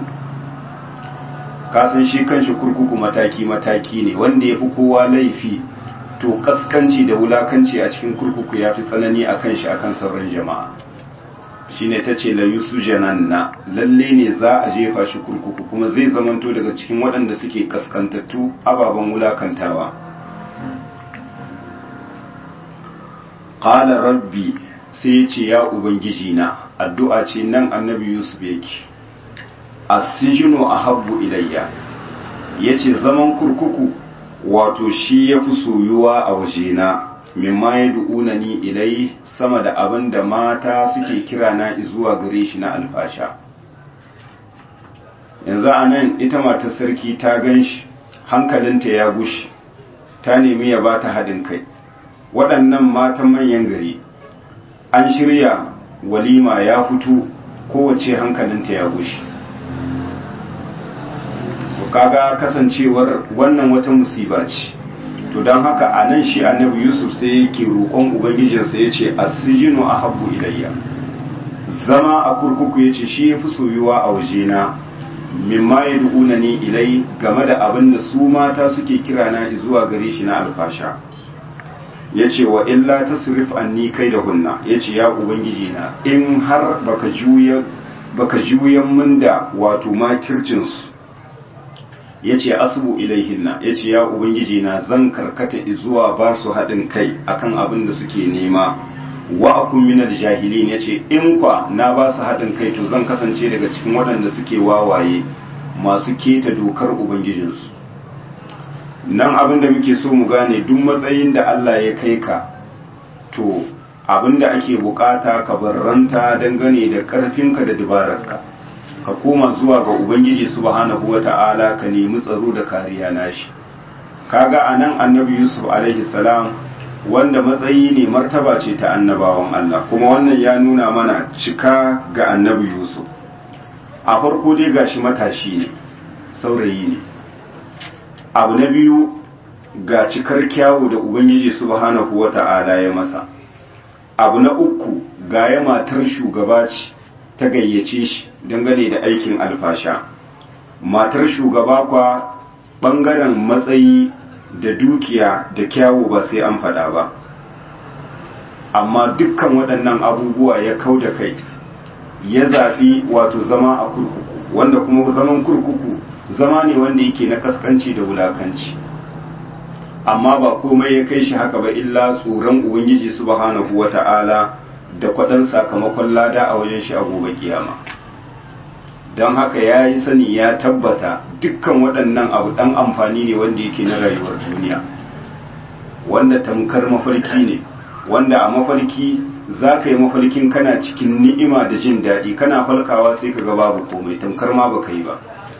Kasan shi kanshi kurkuku mataki-mataki ne, wanda ya fi kowa laifi to kaskanci da wulakanci a cikin kurkuku ya fi tsanani a kan shi a kan sauran jama'a. Shine ta ce la yusu jananna, lalle ne za a jefa shi kurkuku kuma zai zamanto daga cikin waɗanda suke kaskantattu ababen wulakantawa. Qala rabbi, sai ya ce ya ubangiji na, addu'a ce nan annabi Yusuf yake, asijinu ahabbu ilayya, yace zaman kurkuku wato shi yafi soyuwa a wajena, mimma yad'unani ilai, sama da abin da mata suke kira na zuwa gare shi na alfasha. Yanzu anan ita matar sarki ta ganshi, hankalinta ya gushi, ta nemi ya bata haɗin kai. Waɗannan matan manyan gari an shirya walima ya fito, kowace hankalinta ya gushi. Kaga kasancewar wannan wata musiba ce, to don haka a nan shi annabi Yusuf sai yake roƙon ubangijinsa ya ce asijinu ahabbu ilayya, zama a kurkuku ya ce shi ya fi soyuwa a wajena, mimma yad'unani ilai, game da abin da su mata suke kira na zuwa gare shi na alfasha. Ya ce wa illa tasrif anni kaidahunna, ya ce ya ubangiji na, in har baka juya baka juyan min da wato makircinsu, ya ce asubu ilaihinna, ya ce ya ubangiji na zan karkata zuwa ba su haɗin kai akan abin da suke nema, wa akun minal jahilin, ya ce in kwa na ba su haɗin kai to zan kasance daga cikin waɗanda suke wawaye masu keta dokar ubangijinsu. Nan abin da muke so mu gane, duk matsayin da Allah ya kai ka, to abin da ake bukata ka barranta dangane da ƙarfinka da dabararka, ka koma zuwa ga ubangiji subhanahu wata'ala ka nemi tsaro da kariya nashi. Kaga anan annabi Yusuf alaihi salam, wanda matsayi ne, martaba ce ta annabawan Allah, kuma wannan ya nuna mana cika ga annabi Yusuf. A farko dai gashi matashi ne, saurayi ne. Abu na biyu, ga cikar kyawu da ubangiji subhanahu wata'ala ya masa. Abu na uku, ga ya matar shugaba ce ta gayyace shi dangane da aikin alfasha. Matar shugaba kwa ɓangaren matsayi da dukiya da kyawu ba sai an faɗa ba, amma dukkan waɗannan abubuwa ya kau da kai ya zaɓi wato zama a kurkuku, wanda kuma zaman kurkuku zama ne wanda yake na kaskanci da wulakanci, amma ba komai ya kai shi haka ba illa tsoron ubangiji subhanahu wata'ala da kwaɗan sakamakon lada a wajen shi a gobe kiyama. don haka ya yi sani ya tabbata dukkan waɗannan abu ɗan amfani ne wanda yake na rayuwar duniya, wanda tamkar mafarki ne, wanda a mafarki za ka yi mafarkin kana cikin ni'ima da jin daɗi, kana falkawa sai ka ga babu komai, tamkar ma baka yi ba.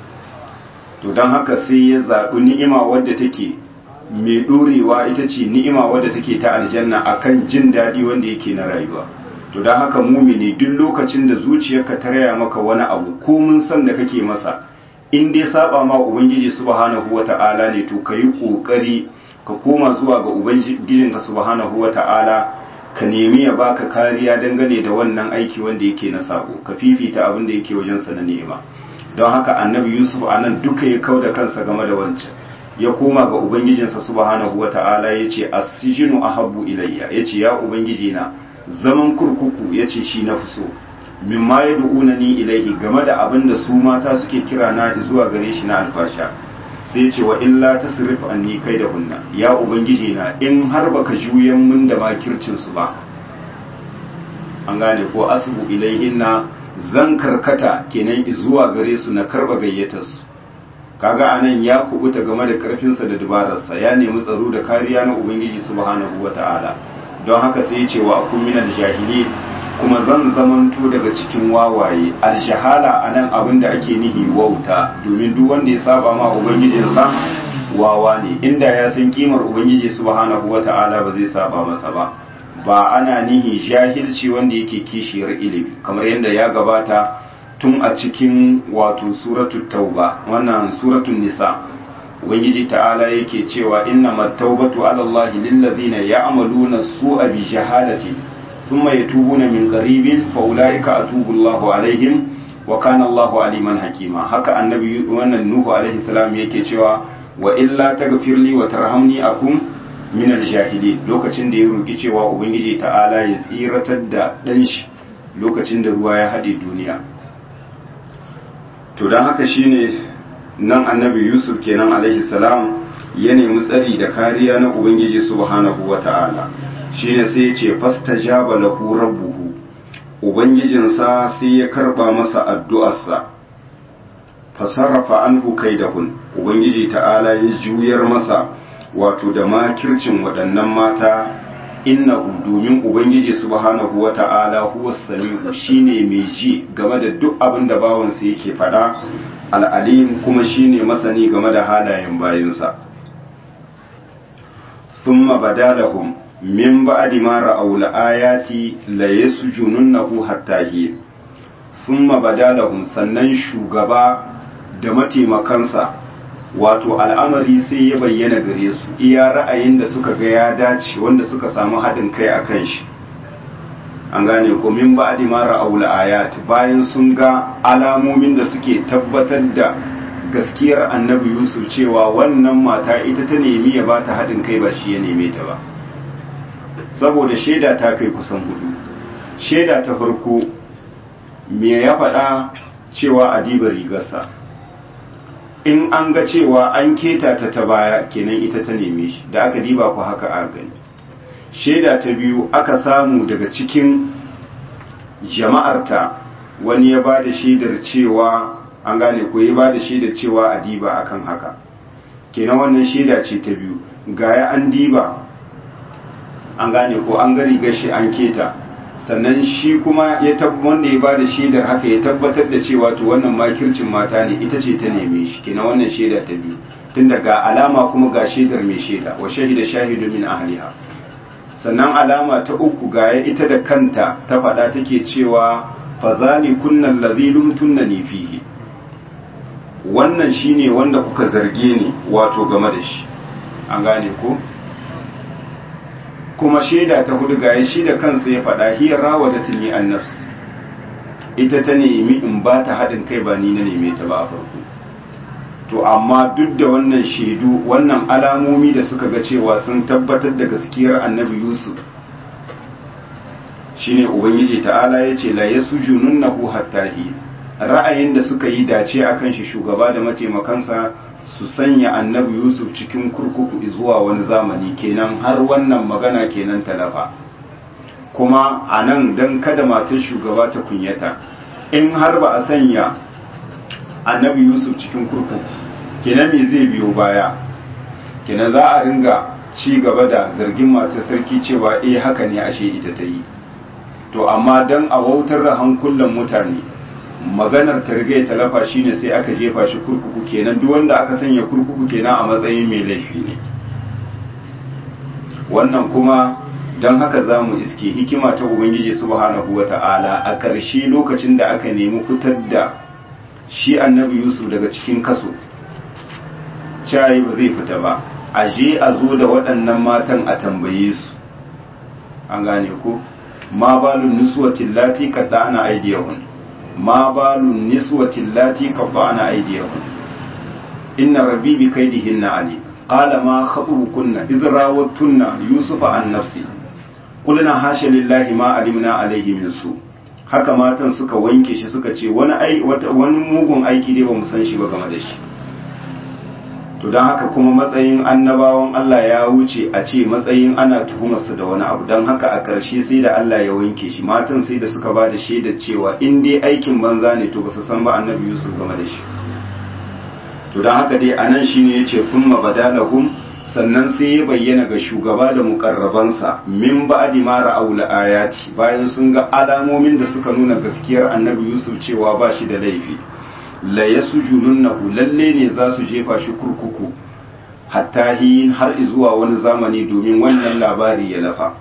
To don haka sai ya zaɓi ni'ima wadda take mai ɗorewa, ita ce ni'ima wadda take ta aljanna akan jin daɗi wanda yake na rayuwa. To don haka mumini duk lokacin da zuciyarka ta raya maka wani abu ko mun san da kake masa, in dai saba ma ubangiji subhanahu wata'ala ne, to kayi kokari ka koma zuwa ga ubangijinka subhanahu wata'ala, ka nemi ya baka kariya dangane da wannan aiki wanda yake na sabo, ka fifita abin da yake wajen sa na ni'ima. Don haka annabi Yusuf anan duka ya kauda kansa game da wancan, ya koma ga ubangijinsa subhanahu wata'ala, yace as-sijnu ahabbu ilayya, yace ya ubangiji na zaman kurkuku yace shi na fi so, mimma yad'unani ilaihi, game da abin da su mata suke kira na zuwa gare shi na alfasha. Sai yace wa illa tasrif anni kaidahunna, ya ubangiji na in har baka juyan mun da makircin su ba, an gane ko, asbu ilaihinna, zan karkata kenan zuwa gare su na karba gayyatar su. Kaga anan ya kubuta game da karfinsa da dubararsa, ya nemi tsaro da kariya na ubangiji subhanahu wata'ala. Don haka sai ya ce wa akun minal jahili, kuma zan zamanto daga cikin wawaye. Aljahala anan abin da ake nihi wauta, domin duk wanda ya saba ma ubangijinsa wawa ne, inda ya san kimar ubangiji subhanahu wata'ala ba zai saba masa ba. Ba ana nihi jahilci wanda yake kishiyar ilimi, kamar yadda ya gabata tun a cikin wato suratul tauba, wannan suratul nisa, ubangiji ta'ala yake cewa innamat taubatu ala Allah lillazina ya'maluna su'a bi jahalatin thumma yatubuna min qaribin fa ulaika atubu Allahu alaihim wa kana Allahu aliman hakima. Haka annabi wannan nuhu alaihi salam yake cewa wa illa taghfirli wa tarhamni akum min aljahilin, lokacin da ya roki cewa ubangiji ta'ala ya tsiratar da dan shi lokacin da ruwa ya hade duniya. To dan haka shine nan annabi Yusuf kenan alaihi salam ya nemi tsari da kariya na ubangiji subhanahu wata'ala, shine sai ya ce fastajaba lahu rabbuhu, ubangijinsa sai ya karba masa addu'arsa, fasarrafa anhu kaidahun, ubangiji ta'ala ya juyar masa wato da makircin waɗannan mata, innahu, domin ubangiji subhanahu wata'ala huwa sami'u, shine mai ji game da duk abin da bawansa yake faɗa, al'alim kuma shine masani game da halayen bayinsa. Thumma badalahum min ba'di ma ra'aw al-ayati la yasjununnahu hatta hi. Thumma badalahum, sannan shugaba da mataimakansa wato al'amari sai ya bayyana gare su, iya ra'ayin da suka ga ya dace wanda suka samu haɗin kai a kan shi, an gane ko, min ba'di ma ra'aw al-ayat, bayan sun ga alamomin da suke tabbatar da gaskiyar annabi Yusuf cewa wannan mata ita ta nemi ya bata haɗin kai ba shi ya neme ta ba, saboda shaida ta kai kusan hudu. Shaida ta farko me ya faɗa cewa adiba rigarsa, in an ga cewa an keta ta ta baya kenan ita ta neme shi, da aka diba ku haka a gani. Shaida ta biyu aka samu daga cikin jama'arta wani ya ba da shaidar cewa, an gane ko, ya ba da shaidar cewa a diba akan haka, kenan wannan shaida ce ta biyu. Gaya an diba, an gane ko, an ga rigar shi an keta, sannan shi kuma ya wanda ya ba da shaidar haka ya tabbatar da cewa to wannan makircin mata ne, ita ce ta neme shi, kenan wannan shaida ta biyu. Tun daga alama kuma ga shaidar mai shaida, wa shahida shahidu min ahliha. Sannan alama ta uku gaya ita da kanta ta faɗa take cewa fa zalikunna allazi lumtunni fihi, wannan shine wanda kuka zarge ni wato game da shi, an gane ko. Kuma shaida ta hudu gaya shi da kansa ya faɗa hiya rawadatni an nafs, ita ta nemi in ba ta haɗin kai ba ni na neme ta ba a farko. to amma duk da wannan shaidu wannan alamomi da suka ga cewa sun tabbatar da gaskiyar annabi Yusuf shine ubangiji ta'ala ya ce la yasjununnahu hatta hi ra'ayin da suka yi dace akan shi shugaba da mataimakansa su sanya annabi Yusuf cikin kurkuku zuwa wani zamani kenan har wannan magana kenan talafa kuma anan dan kada matar shugaba ta kunyata in har ba a sanya annabi Yusuf cikin kurkuku kenan me zai biyo baya kenan za a ringa ci gaba da zargin matar sarki cewa eh haka ne ashe ita ta yi to amma dan a wautar da hankulan mutane maganar ta riga ta lafa shine sai aka jefa shi kurkuku kenan duk wanda aka sanya kurkuku kenan a matsayin mai laifi ne wannan kuma don haka za mu iske hikima ta ubangiji subhanahu wata'ala a ƙarshe lokacin da aka nemi fitar da shi annabi Yusuf daga cikin kaso cayi ba zai fita ba a je a zo da waɗannan matan a tambaye su an gane ko ma balun niswatin lati qadda'na aydiyahun ma balun niswatin lati qadda'na aydiyahun inna rabbi bi kaydihinna ali qala ma khatubukunna idh rawattunna yusufa an nafsi qulna hasha lillahi ma alimna alayhi min su haka matan suka wanke shi suka ce wani ai wani mugun aiki dai bamu san shi ba game da shi to don haka kuma matsayin annabawan Allah ya wuce a ce matsayin ana tuhumarsu da wani abu don haka a ƙarshe sai da Allah ya wanke shi matan sai da suka ba da shaidar cewa in dai aikin banza ne to ba su san ba annabi Yusuf game da shi to don haka dai anan shine yace kuma badalahum sannan sai ya bayyana ga shugaba da mukarrabansa min ba'di ma ra'aul ayati bayan sun ga alamomin da suka nuna gaskiyar annabi Yusuf cewa ba shi da laifi la yasjununnahu lalle ne za su jefa shi kurkuku hatta hin har zuwa wani zamani domin wannan labari ya lafa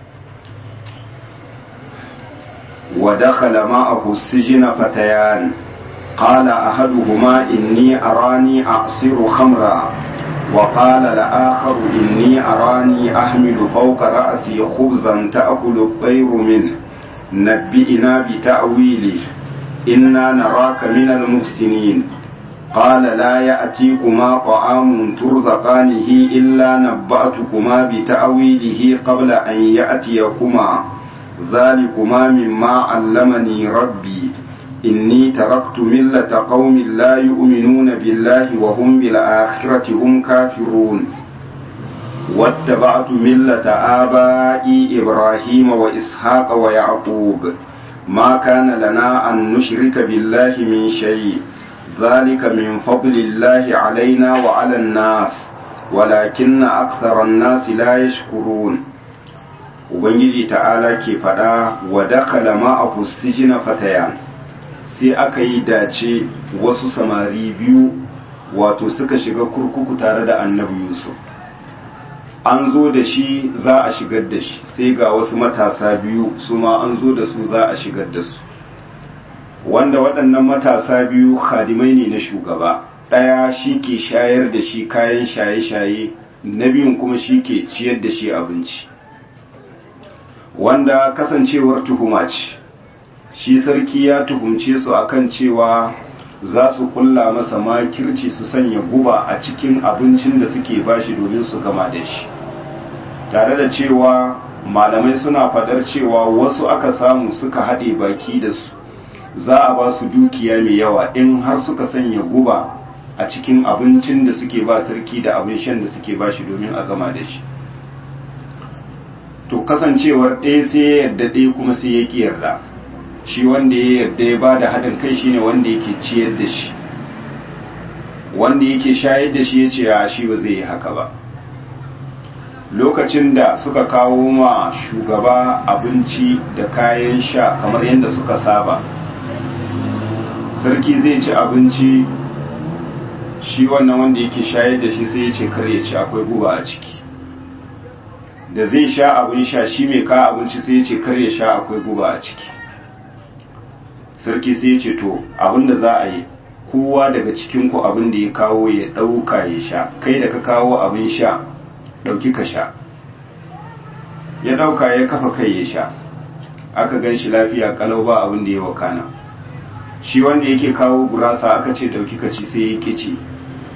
wa dakhala ma'ahu sijna fatayan qala ahaduhuma inni arani a'siru khamra wa qala al-akharu inni arani ahmilu fawqa ra'si khubzan ta'kulu at-tayru min nabbi'ina bi ta'wilihi إنا نراك من المحسنين قال لا يأتيكما طعام ترزقانه إلا نبأتكما بتأويله قبل أن يأتيكما ذلكما مما علمني ربي إني تركت ملة قوم لا يؤمنون بالله وهم بالآخرة هم كافرون واتبعت ملة آبائي إبراهيم وإسحاق ويعقوب ما كان لنا أن نشرك بالله من شيء ذلك من فضل الله علينا وعلى الناس ولكن أكثر الناس لا يشكرون Ubangiji ta'ala ke faɗa wa dakala ma'ahu sijina fatayan sai aka yi dace wasu samari biyu wato suka shiga kurkuku tare da annabi Yusuf an zo da shi za a shigar da shi sai ga wasu matasa biyu su ma an zo da su za a shigar da su wanda waɗannan matasa biyu khadimai ne na shugaba ɗaya shi ke shayar da shi kayan shaye-shaye na biyun kuma shi ke ciyar da shi abinci wanda kasancewar tuhuma ce shi sarki ya tuhumce su akan cewa za su kulla masa makirci su sanya guba a cikin abincin da suke bashi domin su gama da shi tare da cewa malamai suna fadar cewa wasu aka samu suka haɗe baki da su za a ba su dukiya mai yawa in har suka sanya guba a cikin abincin da suke ba sarki da abin shan da suke bashi domin a gama da shi to kasancewar ɗaya sai ya yarda ɗaya kuma sai ya ƙi yarda shi wanda ya yarda ya ba da haɗin kai shine wanda yake ciyar da shi wanda yake shayar da shi ya ce a shi ba zai yi haka ba lokacin da suka kawo ma shugaba abinci da kayan sha kamar yadda suka saba sarki zai ci abinci shi wannan wanda yake shayar da shi sai ya ce kar ya ci akwai guba a ciki da zai sha abin sha shi mai ka abinci sai ya ce kar ya sha akwai guba a ciki sarki sai ya ce to abinda za a yi kowa daga cikinku abin da ya kawo ya ɗauka ya sha kai da ka kawo abin sha ɗauki ka sha ya ɗauka ya kafa kai ya sha aka gan shi lafiya kalau ba abin da ya wakana shi wanda yake kawo gurasa aka ce ɗauki ka ci sai ya ƙici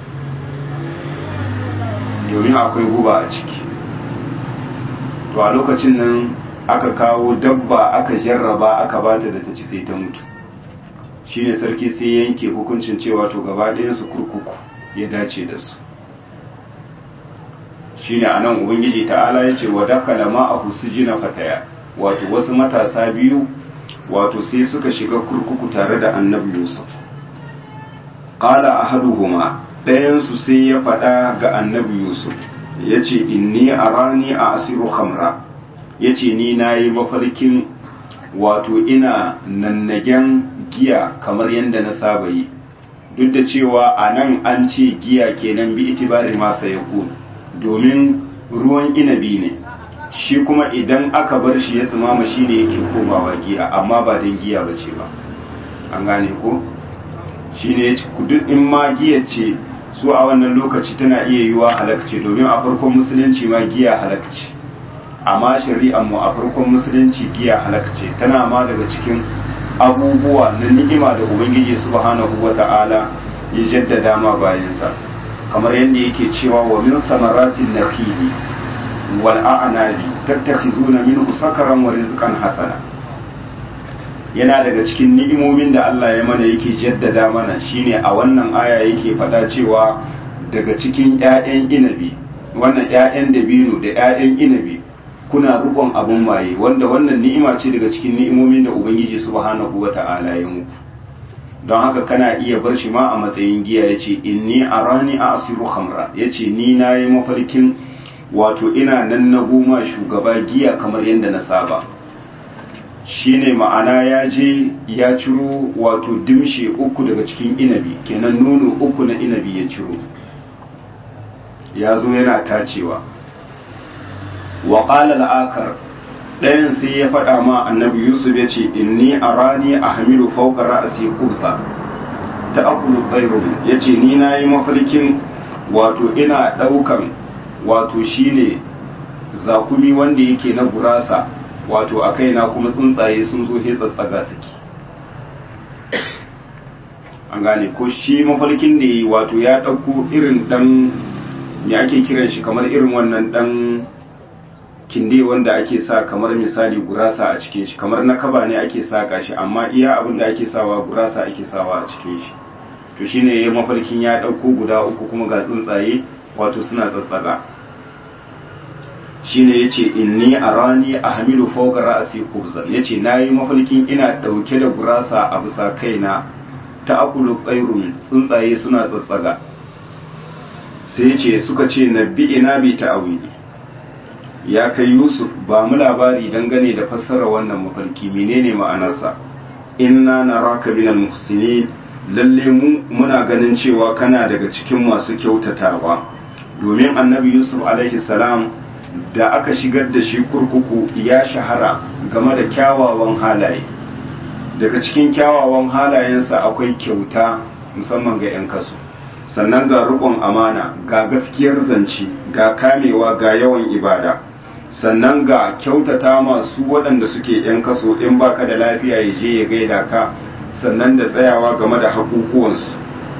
domin akwai guba a ciki. To a lokacin nan aka kawo dabba aka jarraba aka bata da ta ci sai ta mutu. Shine sarki sai yanke hukuncin cewa to gaba ɗayan su kurkuku ya dace da su. Shine anan ubangiji ta'ala yace wa dakala ma'ahu sijina fataya, wato wasu matasa biyu wato sai suka shiga kurkuku tare da annabi Yusuf. Qala ahaduhuma, ɗayan su sai ya faɗa ga annabi Yusuf yace inni arani a asiru khamra, yace ni nayi mafarkin wato ina nannagen giya kamar yadda na saba yi, duk da cewa anan an ce giya kenan bi itibari ma sayakun, domin ruwan inabi ne, shi kuma idan aka bar shi ya tsimama shi ne yake komawa giya, amma ba don giya ba ce ba, an gane ko? Shi ne duk in ma giya ce su a wannan lokaci tana iya yiwa halakci, domin a farkon musulunci ma giya halakci, amma shari'anmu a farkon musulunci giya halakci, tana ma daga cikin abubuwa na ni'ima da ubangiji subhanahu wata'ala ya jaddada ma bayansa, kamar yadda yake cewa wa min samaratin nakhili wal a'nabi tattakhizuna minhu sakaran wa rizqan hasana. Yana daga cikin ni'imomin da Allah ya mana yake jaddada mana shine a wannan aya yake faɗa cewa daga cikin ƴaƴan inabi, wannan ƴaƴan dabino da ƴaƴan inabi kuna rubon abun maye, wanda wannan ni'ima ce daga cikin ni'imomin da Ubangiji subhanahu wata'ala ya muku. Don haka kana iya bar shi ma a matsayin giya, yace inni arani a asiru khamra, yace ni nayi mafarkin wato ina nan na goma shugaba giya kamar yadda na saba. Shine ma'ana ya je ya ciro wato dimshe uku daga cikin inabi, kenan nono uku na inabi ya ciro, ya zo yana tacewa. Wa qala al-akhar, ɗayan sai ya faɗa ma annabi Yusuf ya ce inni arani ahmilu fawqa ra'si khubsa ta'kulu tayru, yace ni nayi mafarkin wato ina ɗaukan wato shine zakumi wanda yake na gurasa, wato a kaina kuma tsuntsaye sun zo he tsatsaga suke. An gane ko? Shi mafarkin da yi wato ya ɗauko irin ɗan ya ake kiran shi, kamar irin wannan ɗan kinde wanda ake sa kamar misali gurasa a cikin shi, kamar na kaba ne ake saka shi, amma iya abin da ake sawa gurasa ake sawa a cikin shi. To shine ya mafarkin ya ɗauko guda uku kuma ga tsuntsaye wato suna tsatsaga. Shine yace inni arani ahmilu fawqa ra'si khubzan, yace nayi mafarkin ina dauke da gurasa a bisa kaina ta akulu qayrun, tsuntsaye suna tsatsaga. Sai yace suka ce nabbi ina bi ta'awili, ya kai Yusuf ba mu labari dangane da fassara wannan mafarki, menene ma'anarsa? Inna naraka minal muhsinin, lalle mu muna ganin cewa kana daga cikin masu kyautatawa, domin annabi Yusuf alaihi salam da aka shigar da shi kurkuku ya shahara game da kyawawan halaye. Daga cikin kyawawan halayensa akwai kyauta musamman ga 'yan kaso, sannan ga riƙon amana, ga gaskiyar zance, ga kamewa, ga yawan ibada, sannan ga kyautata masu waɗanda suke 'yan kaso, in baka da lafiya ya je ya gaida ka, sannan da tsayawa game da haƙuƙuwansu.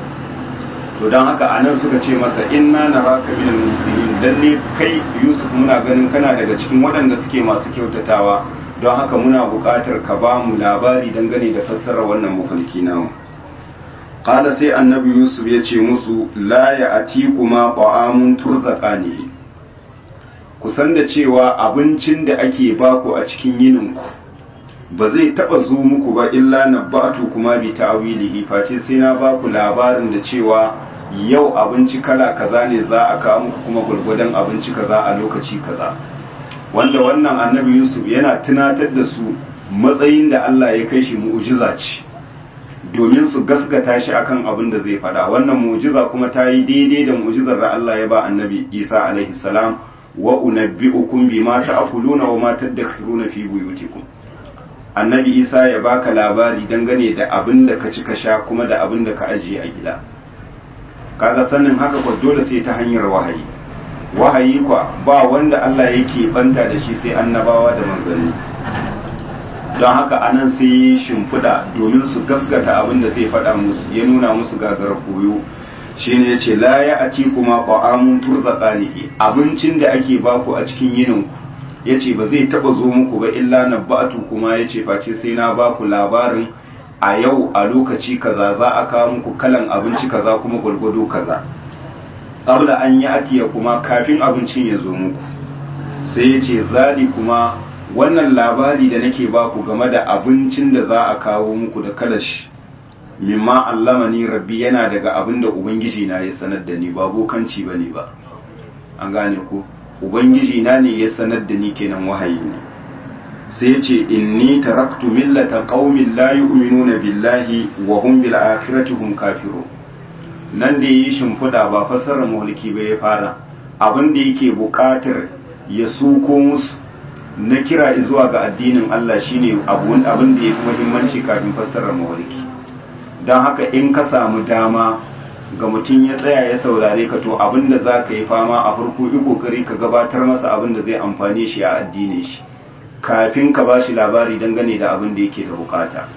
To don haka anan suka ce masa inna naraka minal muhsinin, lalle kai Yusuf muna ganin kana daga cikin waɗanda suke masu kyautatawa, don haka muna buƙatar ka ba mu labari dangane da fassara wannan mafarki namu. Qala sai annabi Yusuf ya ce musu la ya'tikuma ta'amun turzaqanihi, ku san da cewa abincin da ake baku a cikin yininku ba zai taba zo muku ba illa nabbatu kuma bi ta'wilihi, face sai na baku labarin da cewa yau abinci kala kaza ne za a kawo muku kuma gurgudan abinci kaza a lokaci kaza, wanda wannan annabi Yusuf yana tunatar da su matsayin da Allah ya kai shi mu'jiza ce, domin su gaskata shi akan abin da zai faɗa. Wannan mu'jiza kuma ta yi daidai da mu'jizar da Allah ya ba annabi Isa alaihi salam, wa unabbi'ukum bima ta'kuluna wa ma tadakhiruna fi buyutikum. Annabi Isa ya baka labari dangane da abin da ka ci ka sha kuma da abin da ka ajiye a gida. Kaga sanin haka kwa dole sai ta hanyar wahayi. Wahayi kwa ba wanda Allah yake banta da shi sai annabawa da manzanni. Don haka anan sai shimfiɗa domin su gaskata abin da zai faɗa musu, ya nuna musu gagara koyo shine yace la ya'ti kuma ta'amun turzaqanihi abincin da ake baku a cikin yininku yace ba zai taba zo muku ba illa nabba'atu kuma yace face sai na baku labarin a yau a lokaci kaza za a kawo muku kalan abinci kaza kuma gurgudu kaza qabla an ya'tiya kuma kafin abincin ya zo muku sai yace zali kuma wannan labari da nake baku game da abincin da za a kawo muku da kalashi mimma allamani rabbi yana daga abin da ubangiji na ya sanar da ni ba bokanci bane ba an gane ko ubangiji na ne ya sanar da ni kenan wahayi ne sai ya ce inni taraktu millata qaumin la yu'minuna billahi wa hum bil akhirati hum kafirun nan da yi shimfida ba fasarar mulki ba ya fara abin da yake buƙatar ya suko musu na kira zuwa ga addinin Allah shine abun abin da yafi muhimmanci kafin fasarar mulki don haka in ka samu dama ga mutum ya tsaya ya saurare ka to abinda za ka yi fama a farko yi kokari ka gabatar masa abinda zai amfane shi a addinin shi kafin ka ba shi labari dangane da abin da yake da bukata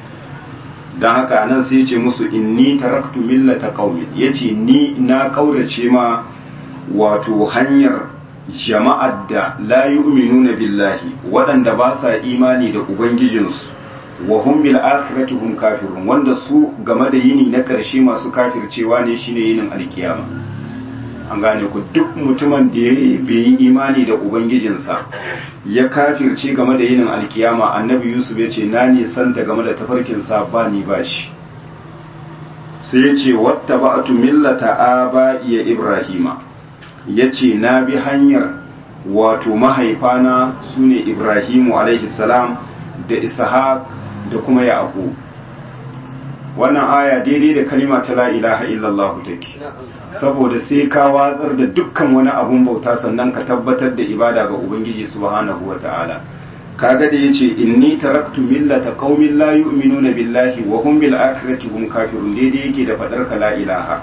don haka nan sai ce musu inni taraktu millata qaumin yace ni na kaurace ma wato hanyar jama'ar da la yu'minuna billahi waɗanda ba sa imani da ubangijinsu wa hum bil akhirati hum kafirun wanda su game da yini na karshe masu kafircewa ne shine yinin alkiyama an gane ku duk mutumin da ya bai imani da ubangijinsa ya kafirce game da yinin alkiyama annabi yusuf ya ce na nisan da game da tafarkin sa ba ni ba shi sai ya ce wattaba'tu millata aba'iya ibrahima yace na bi hanyar wato mahaifana sune ibrahimu alaihi salam da ishaq da kuma yaqub wannan aya daidai da kalima ta la ilaha illallah take saboda sai ka watsar da dukkan wani abun bauta sannan ka tabbatar da ibada ga ubangiji subhanahu wataala kaga da yace inni taraktu millata qaumin la yu'minuna billahi wa hum bil akhirati hum kafirun daidai yake da fadar ka la ilaha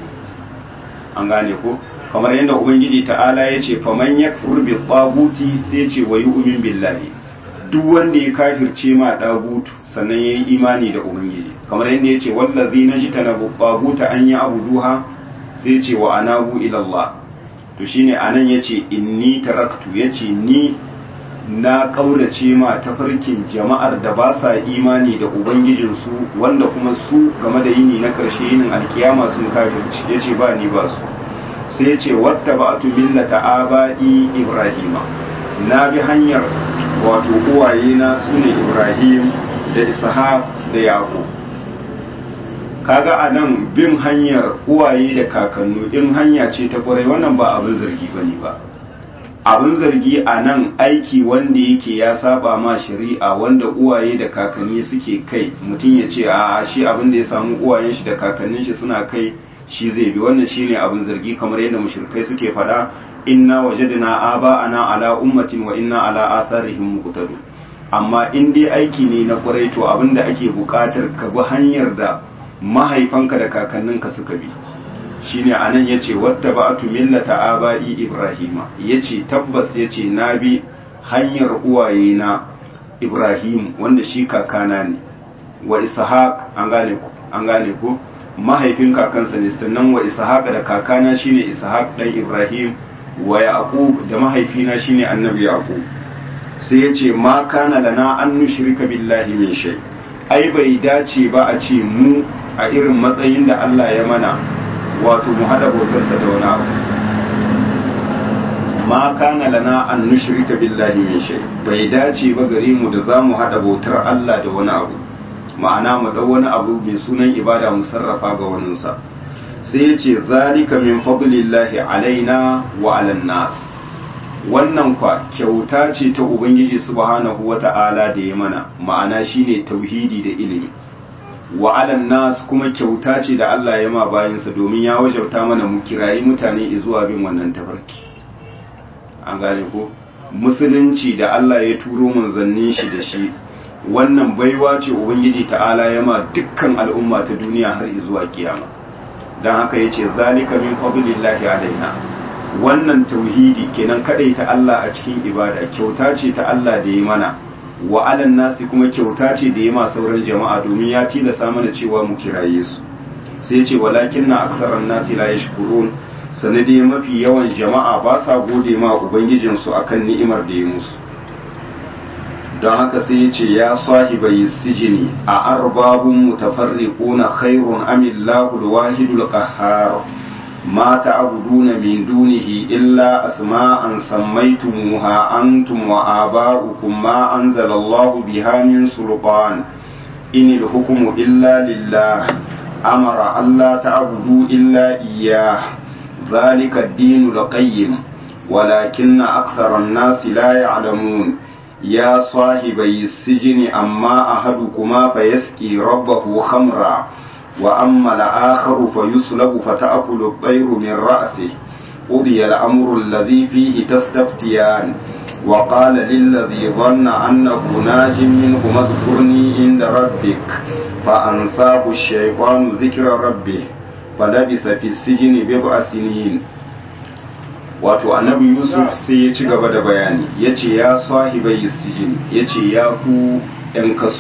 an gane ko kamar yadda ubangiji ta'ala yace faman yakfur bi taguti sai yace wa yu'min billahi duk wanda ya kafirce ma dagutu sannan yayi imani da ubangiji kamar yadda yace wallazina jitanabu taguta an ya'buduha sai yace wa anabu ila Allah to shine anan yace inni taraktu yace ni na kaurace ma tafarkin jama'ar da ba sa imani da ubangijinsu wanda kuma su game da yini na karshe yinin alkiyama sun kafirci yace ba ni ba su sai yace wattaba'tu millata aba'i ibrahima na bi hanyar wato uwaye na sune ibrahim da ishaq da yaqub kaga anan bin hanyar uwaye da kakannu in hanya ce ta kwarai wannan ba abin zargi bane ba abin zargi a nan aiki wanda yake ya saba ma shari'a wanda uwaye da kakanni suke kai mutum ya ce a shi abin da ya samu uwayen shi da kakannin shi suna kai shi zai bi wannan shine abin zargi kamar yadda mushrikai suke fada inna wajadna aba'ana ala ummatin wa inna ala atharihim muqtadun amma in dai aiki ne na kwarai to abin da ake bukatar ka bi hanyar da mahaifanka da kakanninka suka bi shine anan yace wattaba'tu millata aba'i ibrahima yace tabbas yace na bi hanyar uwaye na ibrahim wanda shi kakana ne wa ishaq an gane ku an gane ku mahaifin kakansa ne sannan wa ishaq da kakana shine ishaq dan ibrahim wa yaqub da mahaifina shine annabi yaqub sai yace ma kana lana an nushrika billahi min shay ai bai dace ba a ce mu a irin matsayin da Allah ya mana wato mu hada bautarsa da wani abu ma kana lana an nushrika billahi min shay bai dace ba gare mu da zamu hada bautar Allah da wani abu ma'ana mu dau wani abu mai sunan ibada mu sarrafa ga waninsa sai yace zalika min fadlillahi alaina wa alan nas wannan kwa kyauta ce ta ubangiji subhanahu wata'ala da ya mana ma'ana shine tauhidi da ilimi wa alan nas kuma kyauta ce da Allah ya ma bayinsa domin ya wajauta mana mu kirayi mutane zuwa bin wannan tafarki an gane ko musulunci da Allah ya turo manzannin shi da shi wannan baiwa ce ubangiji ta'ala ya ma dukkan al'umma ta duniya har zuwa kiyama dan haka yace zalika min fadlillahi alaina wannan tauhidi kenan kadaita Allah a cikin ibada kyauta ce ta Allah da ya mana wa alan nasi kuma kyauta ce da ya ma sauran jama'a domin ya tilasa mana cewa mu kiraye su sai ce walakin na aksaran nasi la yashkurun sanadi mafi yawan jama'a ba sa gode ma ubangijinsu akan ni'imar da ya musu. don haka sai ya ce ya sahibai sijini a arbabun mutafarriquna khairun amillahu alwahidul qahhar ma ta'buduna min dunihi illa asma'an sammaytumuha antum wa aba'ukum ma anzalallahu biha min sultan inil hukmu illa lillah amara alla ta'budu illa iyyah dhalika ad-dinul qayyim walakinna aktharan nasi la ya'lamun يا صاحبي السجن أما أحدكما فيسقي ربه خمرا وأما الآخر فيصلب فتأكل الطير من رأسه قضي الأمر الذي فيه تستفتيان وقال للذي ظن أنه ناج منهما اذكرني عند ربك فأنساه الشيطان ذكر ربه فلبث في السجن بضع سنين. wato annabi yusuf sai ya ci gaba da bayani ya ce ya sahibai sijin ya ce ya ku ‘yan kasu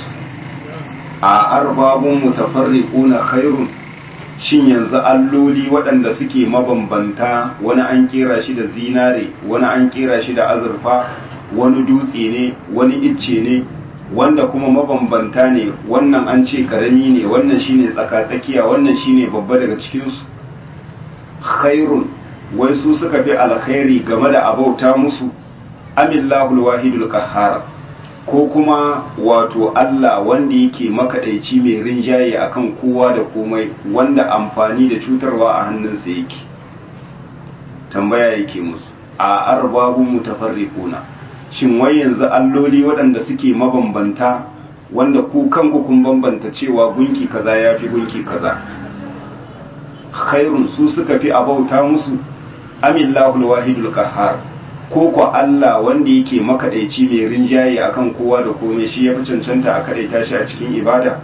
a arbabun mutafarriquna khairun shin yanzu alloli waɗanda suke mabambanta wani an kera shi da zinare wani an kera shi da azurfa wani dutse ne wani icce ne wanda kuma mabambanta ne wannan an ce karami ne wannan shine tsaka-tsakiya wannan shine babba daga cikinsu khairun wai su suka fi alkhairi game da abauta musu amillahul wahidul qahhar ko kuma wato Allah wanda yake makaɗaici mai rinjaye akan kowa da komai wanda amfani da cutarwa a hannunsa yake tambaya yake musu a arbabun mutafarriquna shin wai yanzu alloli waɗanda suke mabambanta wanda ku kanku kun bambanta cewa gunki kaza yafi gunki kaza khairun su suka fi abauta musu amillahul wahidul qahhar ko ko Allah wanda yake makadaici mai rinjaye akan kowa da komai shi yafi cancanta a kadaita shi a cikin ibada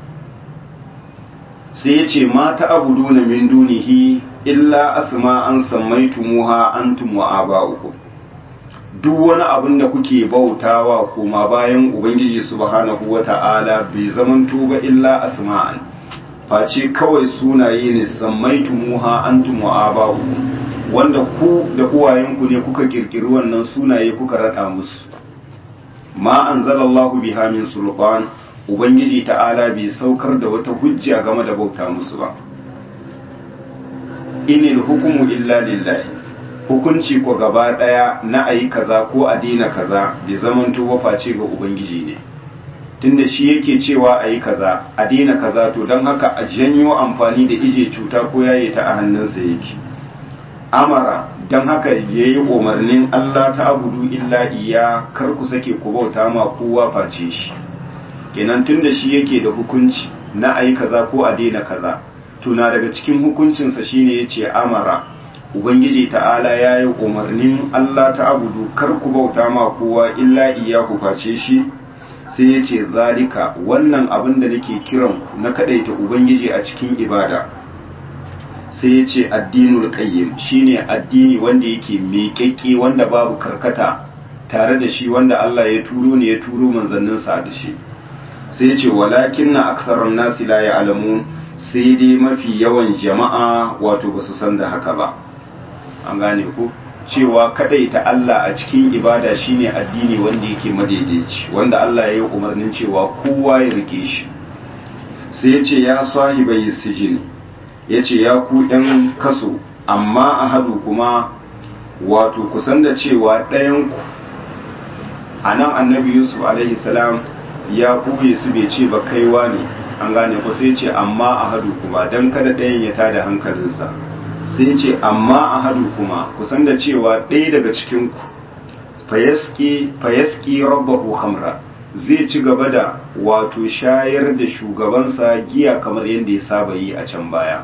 sai yace ma ta'buduna min dunihi illa asma'an sammaytumuha antum wa aba'ukum duk wani abin da kuke bautawa kuma bayan ubangiji subhanahu wata'ala bai zamanto ba illa asma'an face kawai sunaye ne sammaytumuha antum wa aba'ukum wanda ku da uwayenku ne kuka kirkiri wannan sunaye kuka rada musu ma anzalallahu biha min sultan ubangiji ta'ala bai saukar da wata hujja game da bauta musu ba inil hukumu illa lillahi hukunci ko gaba daya na ayi kaza ko a daina kaza bai zamanto wafaci ga ubangiji ne tunda shi yake cewa ayi kaza a daina kaza to don haka a janyo amfani da ije cuta ko yaye ta a hannunsa yake amara don haka ya yi umarnin Allah ta abudu illa iya kar ku sake ku bauta ma kowa face shi kenan tun da shi yake da hukunci na ayi kaza ko a daina kaza tuna daga cikin hukuncinsa shine yace amara ubangiji ta'ala ya yi umarnin Allah ta abudu kar ku bauta ma kowa illa iya ku face shi sai yace zalika wannan abin da nake kiran ku na kadaita ubangiji a cikin ibada sai ya ce addinul qayyim shine addini wanda yake miƙaƙƙe wanda babu karkata tare da shi wanda Allah ya turo ne ya turo manzanninsa da shi sai ya ce walakinna aktharun nasi la ya'lamun sai dai mafi yawan jama'a wato basu san da haka ba an gane ko cewa kadaita Allah a cikin ibada shine addini wanda yake madaidaici wanda Allah ya yi umarnin cewa kowa ya rike shi sai ya ce ya sahibai sijini ya ce ya ku ɗan kaso amma a hadu kuma wato kusan da cewa ɗayanku a nan annabi yusuf alaihi salam ya kuye su bai ce ba kaiwa ne an gane ku sai ce amma a hadu kuma don kada ɗayan ya tada hankalinsa sai ce amma a hadu kuma kusan da cewa ɗaya daga cikinku fayaski rabbahu khamra zai ci gaba da wato shayar da shugabansa giya kamar yadda ya saba yi a can baya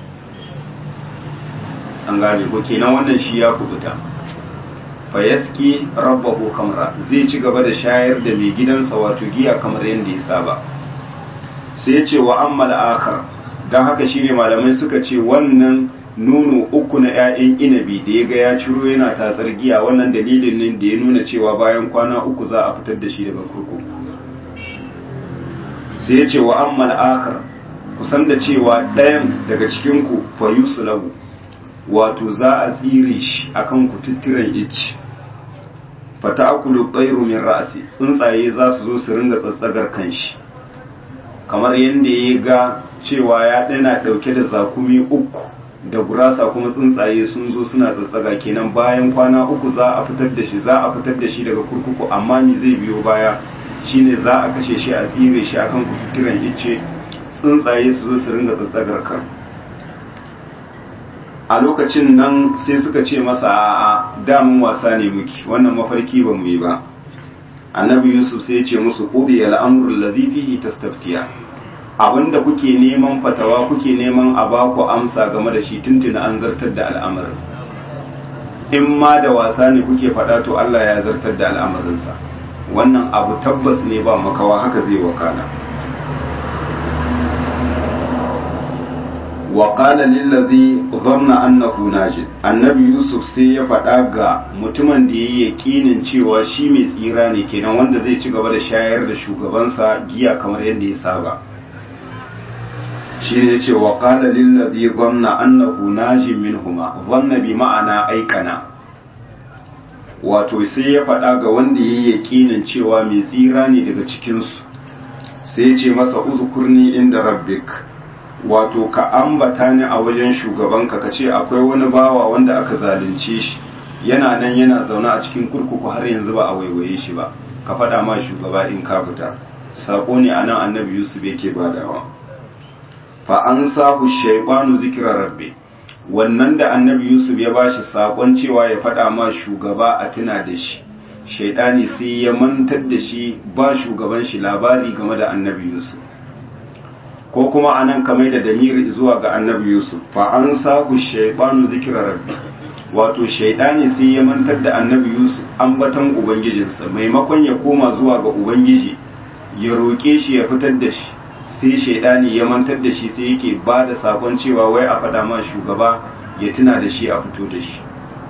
an gane ko kenan wannan shi ya kubuta fayaski rabbahu khamra zai ci gaba da shayar da mai gidansa wato giya kamar yadda ya saba sai ya ce wa ammal akhar dan haka shine malamai suka ce wannan nono uku na ƴaƴan inabi da ya ga ya ciro yana tatsar giya wannan dalilin ne da ya nuna cewa bayan kwana uku za a fitar da shi daga kurkuku sai ya ce wa ammal akhar kusan da cewa ɗayan daga cikin ku fa yuslahu wato za a tsire shi akan kututturen icce fa ta'kulu at-tayru min ra'si tsuntsaye za su zo su ringa tsatsagar kanshi kamar yanda ya ga cewa ya dana dauke da zakumi uku da gurasa kuma tsuntsaye sun zo suna tsatsaga kenan bayan kwana uku za a fitar da shi za a fitar da shi daga kurkuku amma ni zai biyo baya shine za a kashe shi a tsire shi akan kututturen icce tsuntsaye su zo su ringa tsatsagar kan a lokacin nan sai suka ce masa a damun wasa ne muke wannan mafarki ba mu yi ba annabi yusuf sai ya ce musu qudiya al-amru allazi fihi tastaftiya abinda kuke neman fatawa kuke neman a ba ku amsa game da shi tuntuna an zartar da al'amarin in ma da wasa ne kuke faɗa to Allah ya zartar da al'amarinsa wannan abu tabbas ne ba makawa haka zai wakana wa qala lillazi dhanna annahu najid annabi yusuf sai ya faɗa ga mutumin da yayi yakinin cewa shi mai tsira ne kenan wanda zai ci gaba da shayar da shugabansa giya kamar yadda ya saba shi ne yace wa qala lillazi dhanna annahu najid minhuma dhanna bi ma'ana aikana wato sai ya faɗa ga wanda yayi yakinin cewa mai tsira ne daga cikin su sai ya ce masa uzkurni inda rabbik wato ka ambata ni a wajen shugabanka ka ce akwai wani bawa wanda aka zalunce shi yana nan yana zaune a cikin kurkuku har yanzu ba a waiwaye shi ba ka faɗa ma shugaba in ka fita sako ne anan annabi yusuf yake badawa fa an sahu shaytanu zikra rabbi wannan da annabi yusuf ya bashi sakon cewa ya faɗa ma shugaba a tuna da shi shaydani sai ya mantar da shi ba shugaban shi labari game da annabi yusuf ko kuma anan kamar da damiri zuwa ga annabi yusuf fa an saku shaytanu zikra rabbi wato shaydani sai ya mantar da annabi yusuf ambatan ubangijinsa maimakon ya koma zuwa ga ubangiji ya roke shi ya fitar da shi sai shaydani ya mantar da shi sai yake ba da sakon cewa wai a fada ma shugaba ya tuna da shi a fito da shi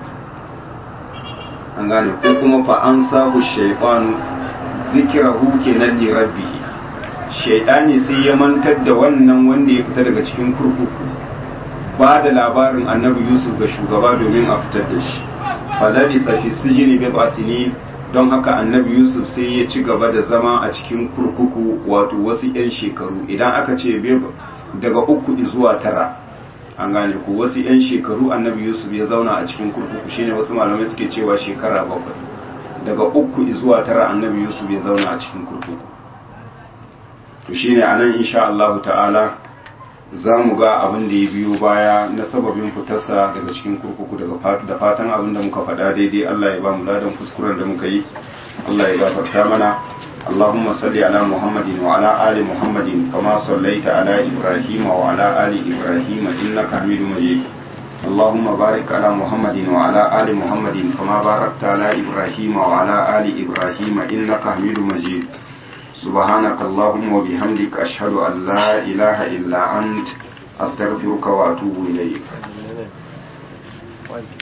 an gane ko kuma fa an saku shaytanu zikrahu kenan li rabbihi shaidani sai ya mantar da wannan wanda ya fita daga cikin kurkuku ba da labarin annabi yusuf ga shugaba domin a fitar da shi falari safi sijini bai basini don haka annabi yusuf sai ya ci gaba da zama a cikin kurkuku wato wasu 'yan shekaru idan aka ce daga uku zuwa tara an gane ku wasu 'yan shekaru annabi yusuf ya zauna a cikin kurkuku shine wasu malamai suke cewa shekara bakwai daga uku zuwa tara annabi yusuf ya zauna a cikin kurkuku to shine anan insha Allah ta'ala za mu ga abin da ya biyo baya na sababin fitarsa daga cikin kurkuku daga da fatan abin da muka faɗa daidai Allah ya ba mu ladan kuskuren da muka yi Allah ya gafarta mana Allahumma salli ala Muhammadin wa ala ali Muhammadin kama sallaita ala Ibrahim wa ala ali Ibrahim innaka Hamidum Majid Allahumma barik ala Muhammadin wa ala ali Muhammadin kama barakta ala Ibrahim wa ala ali Ibrahim innaka Hamidum Majid سبحانك اللهم وبحمدك أشهد أن لا إله إلا أنت أستغفرك وأتوب إليك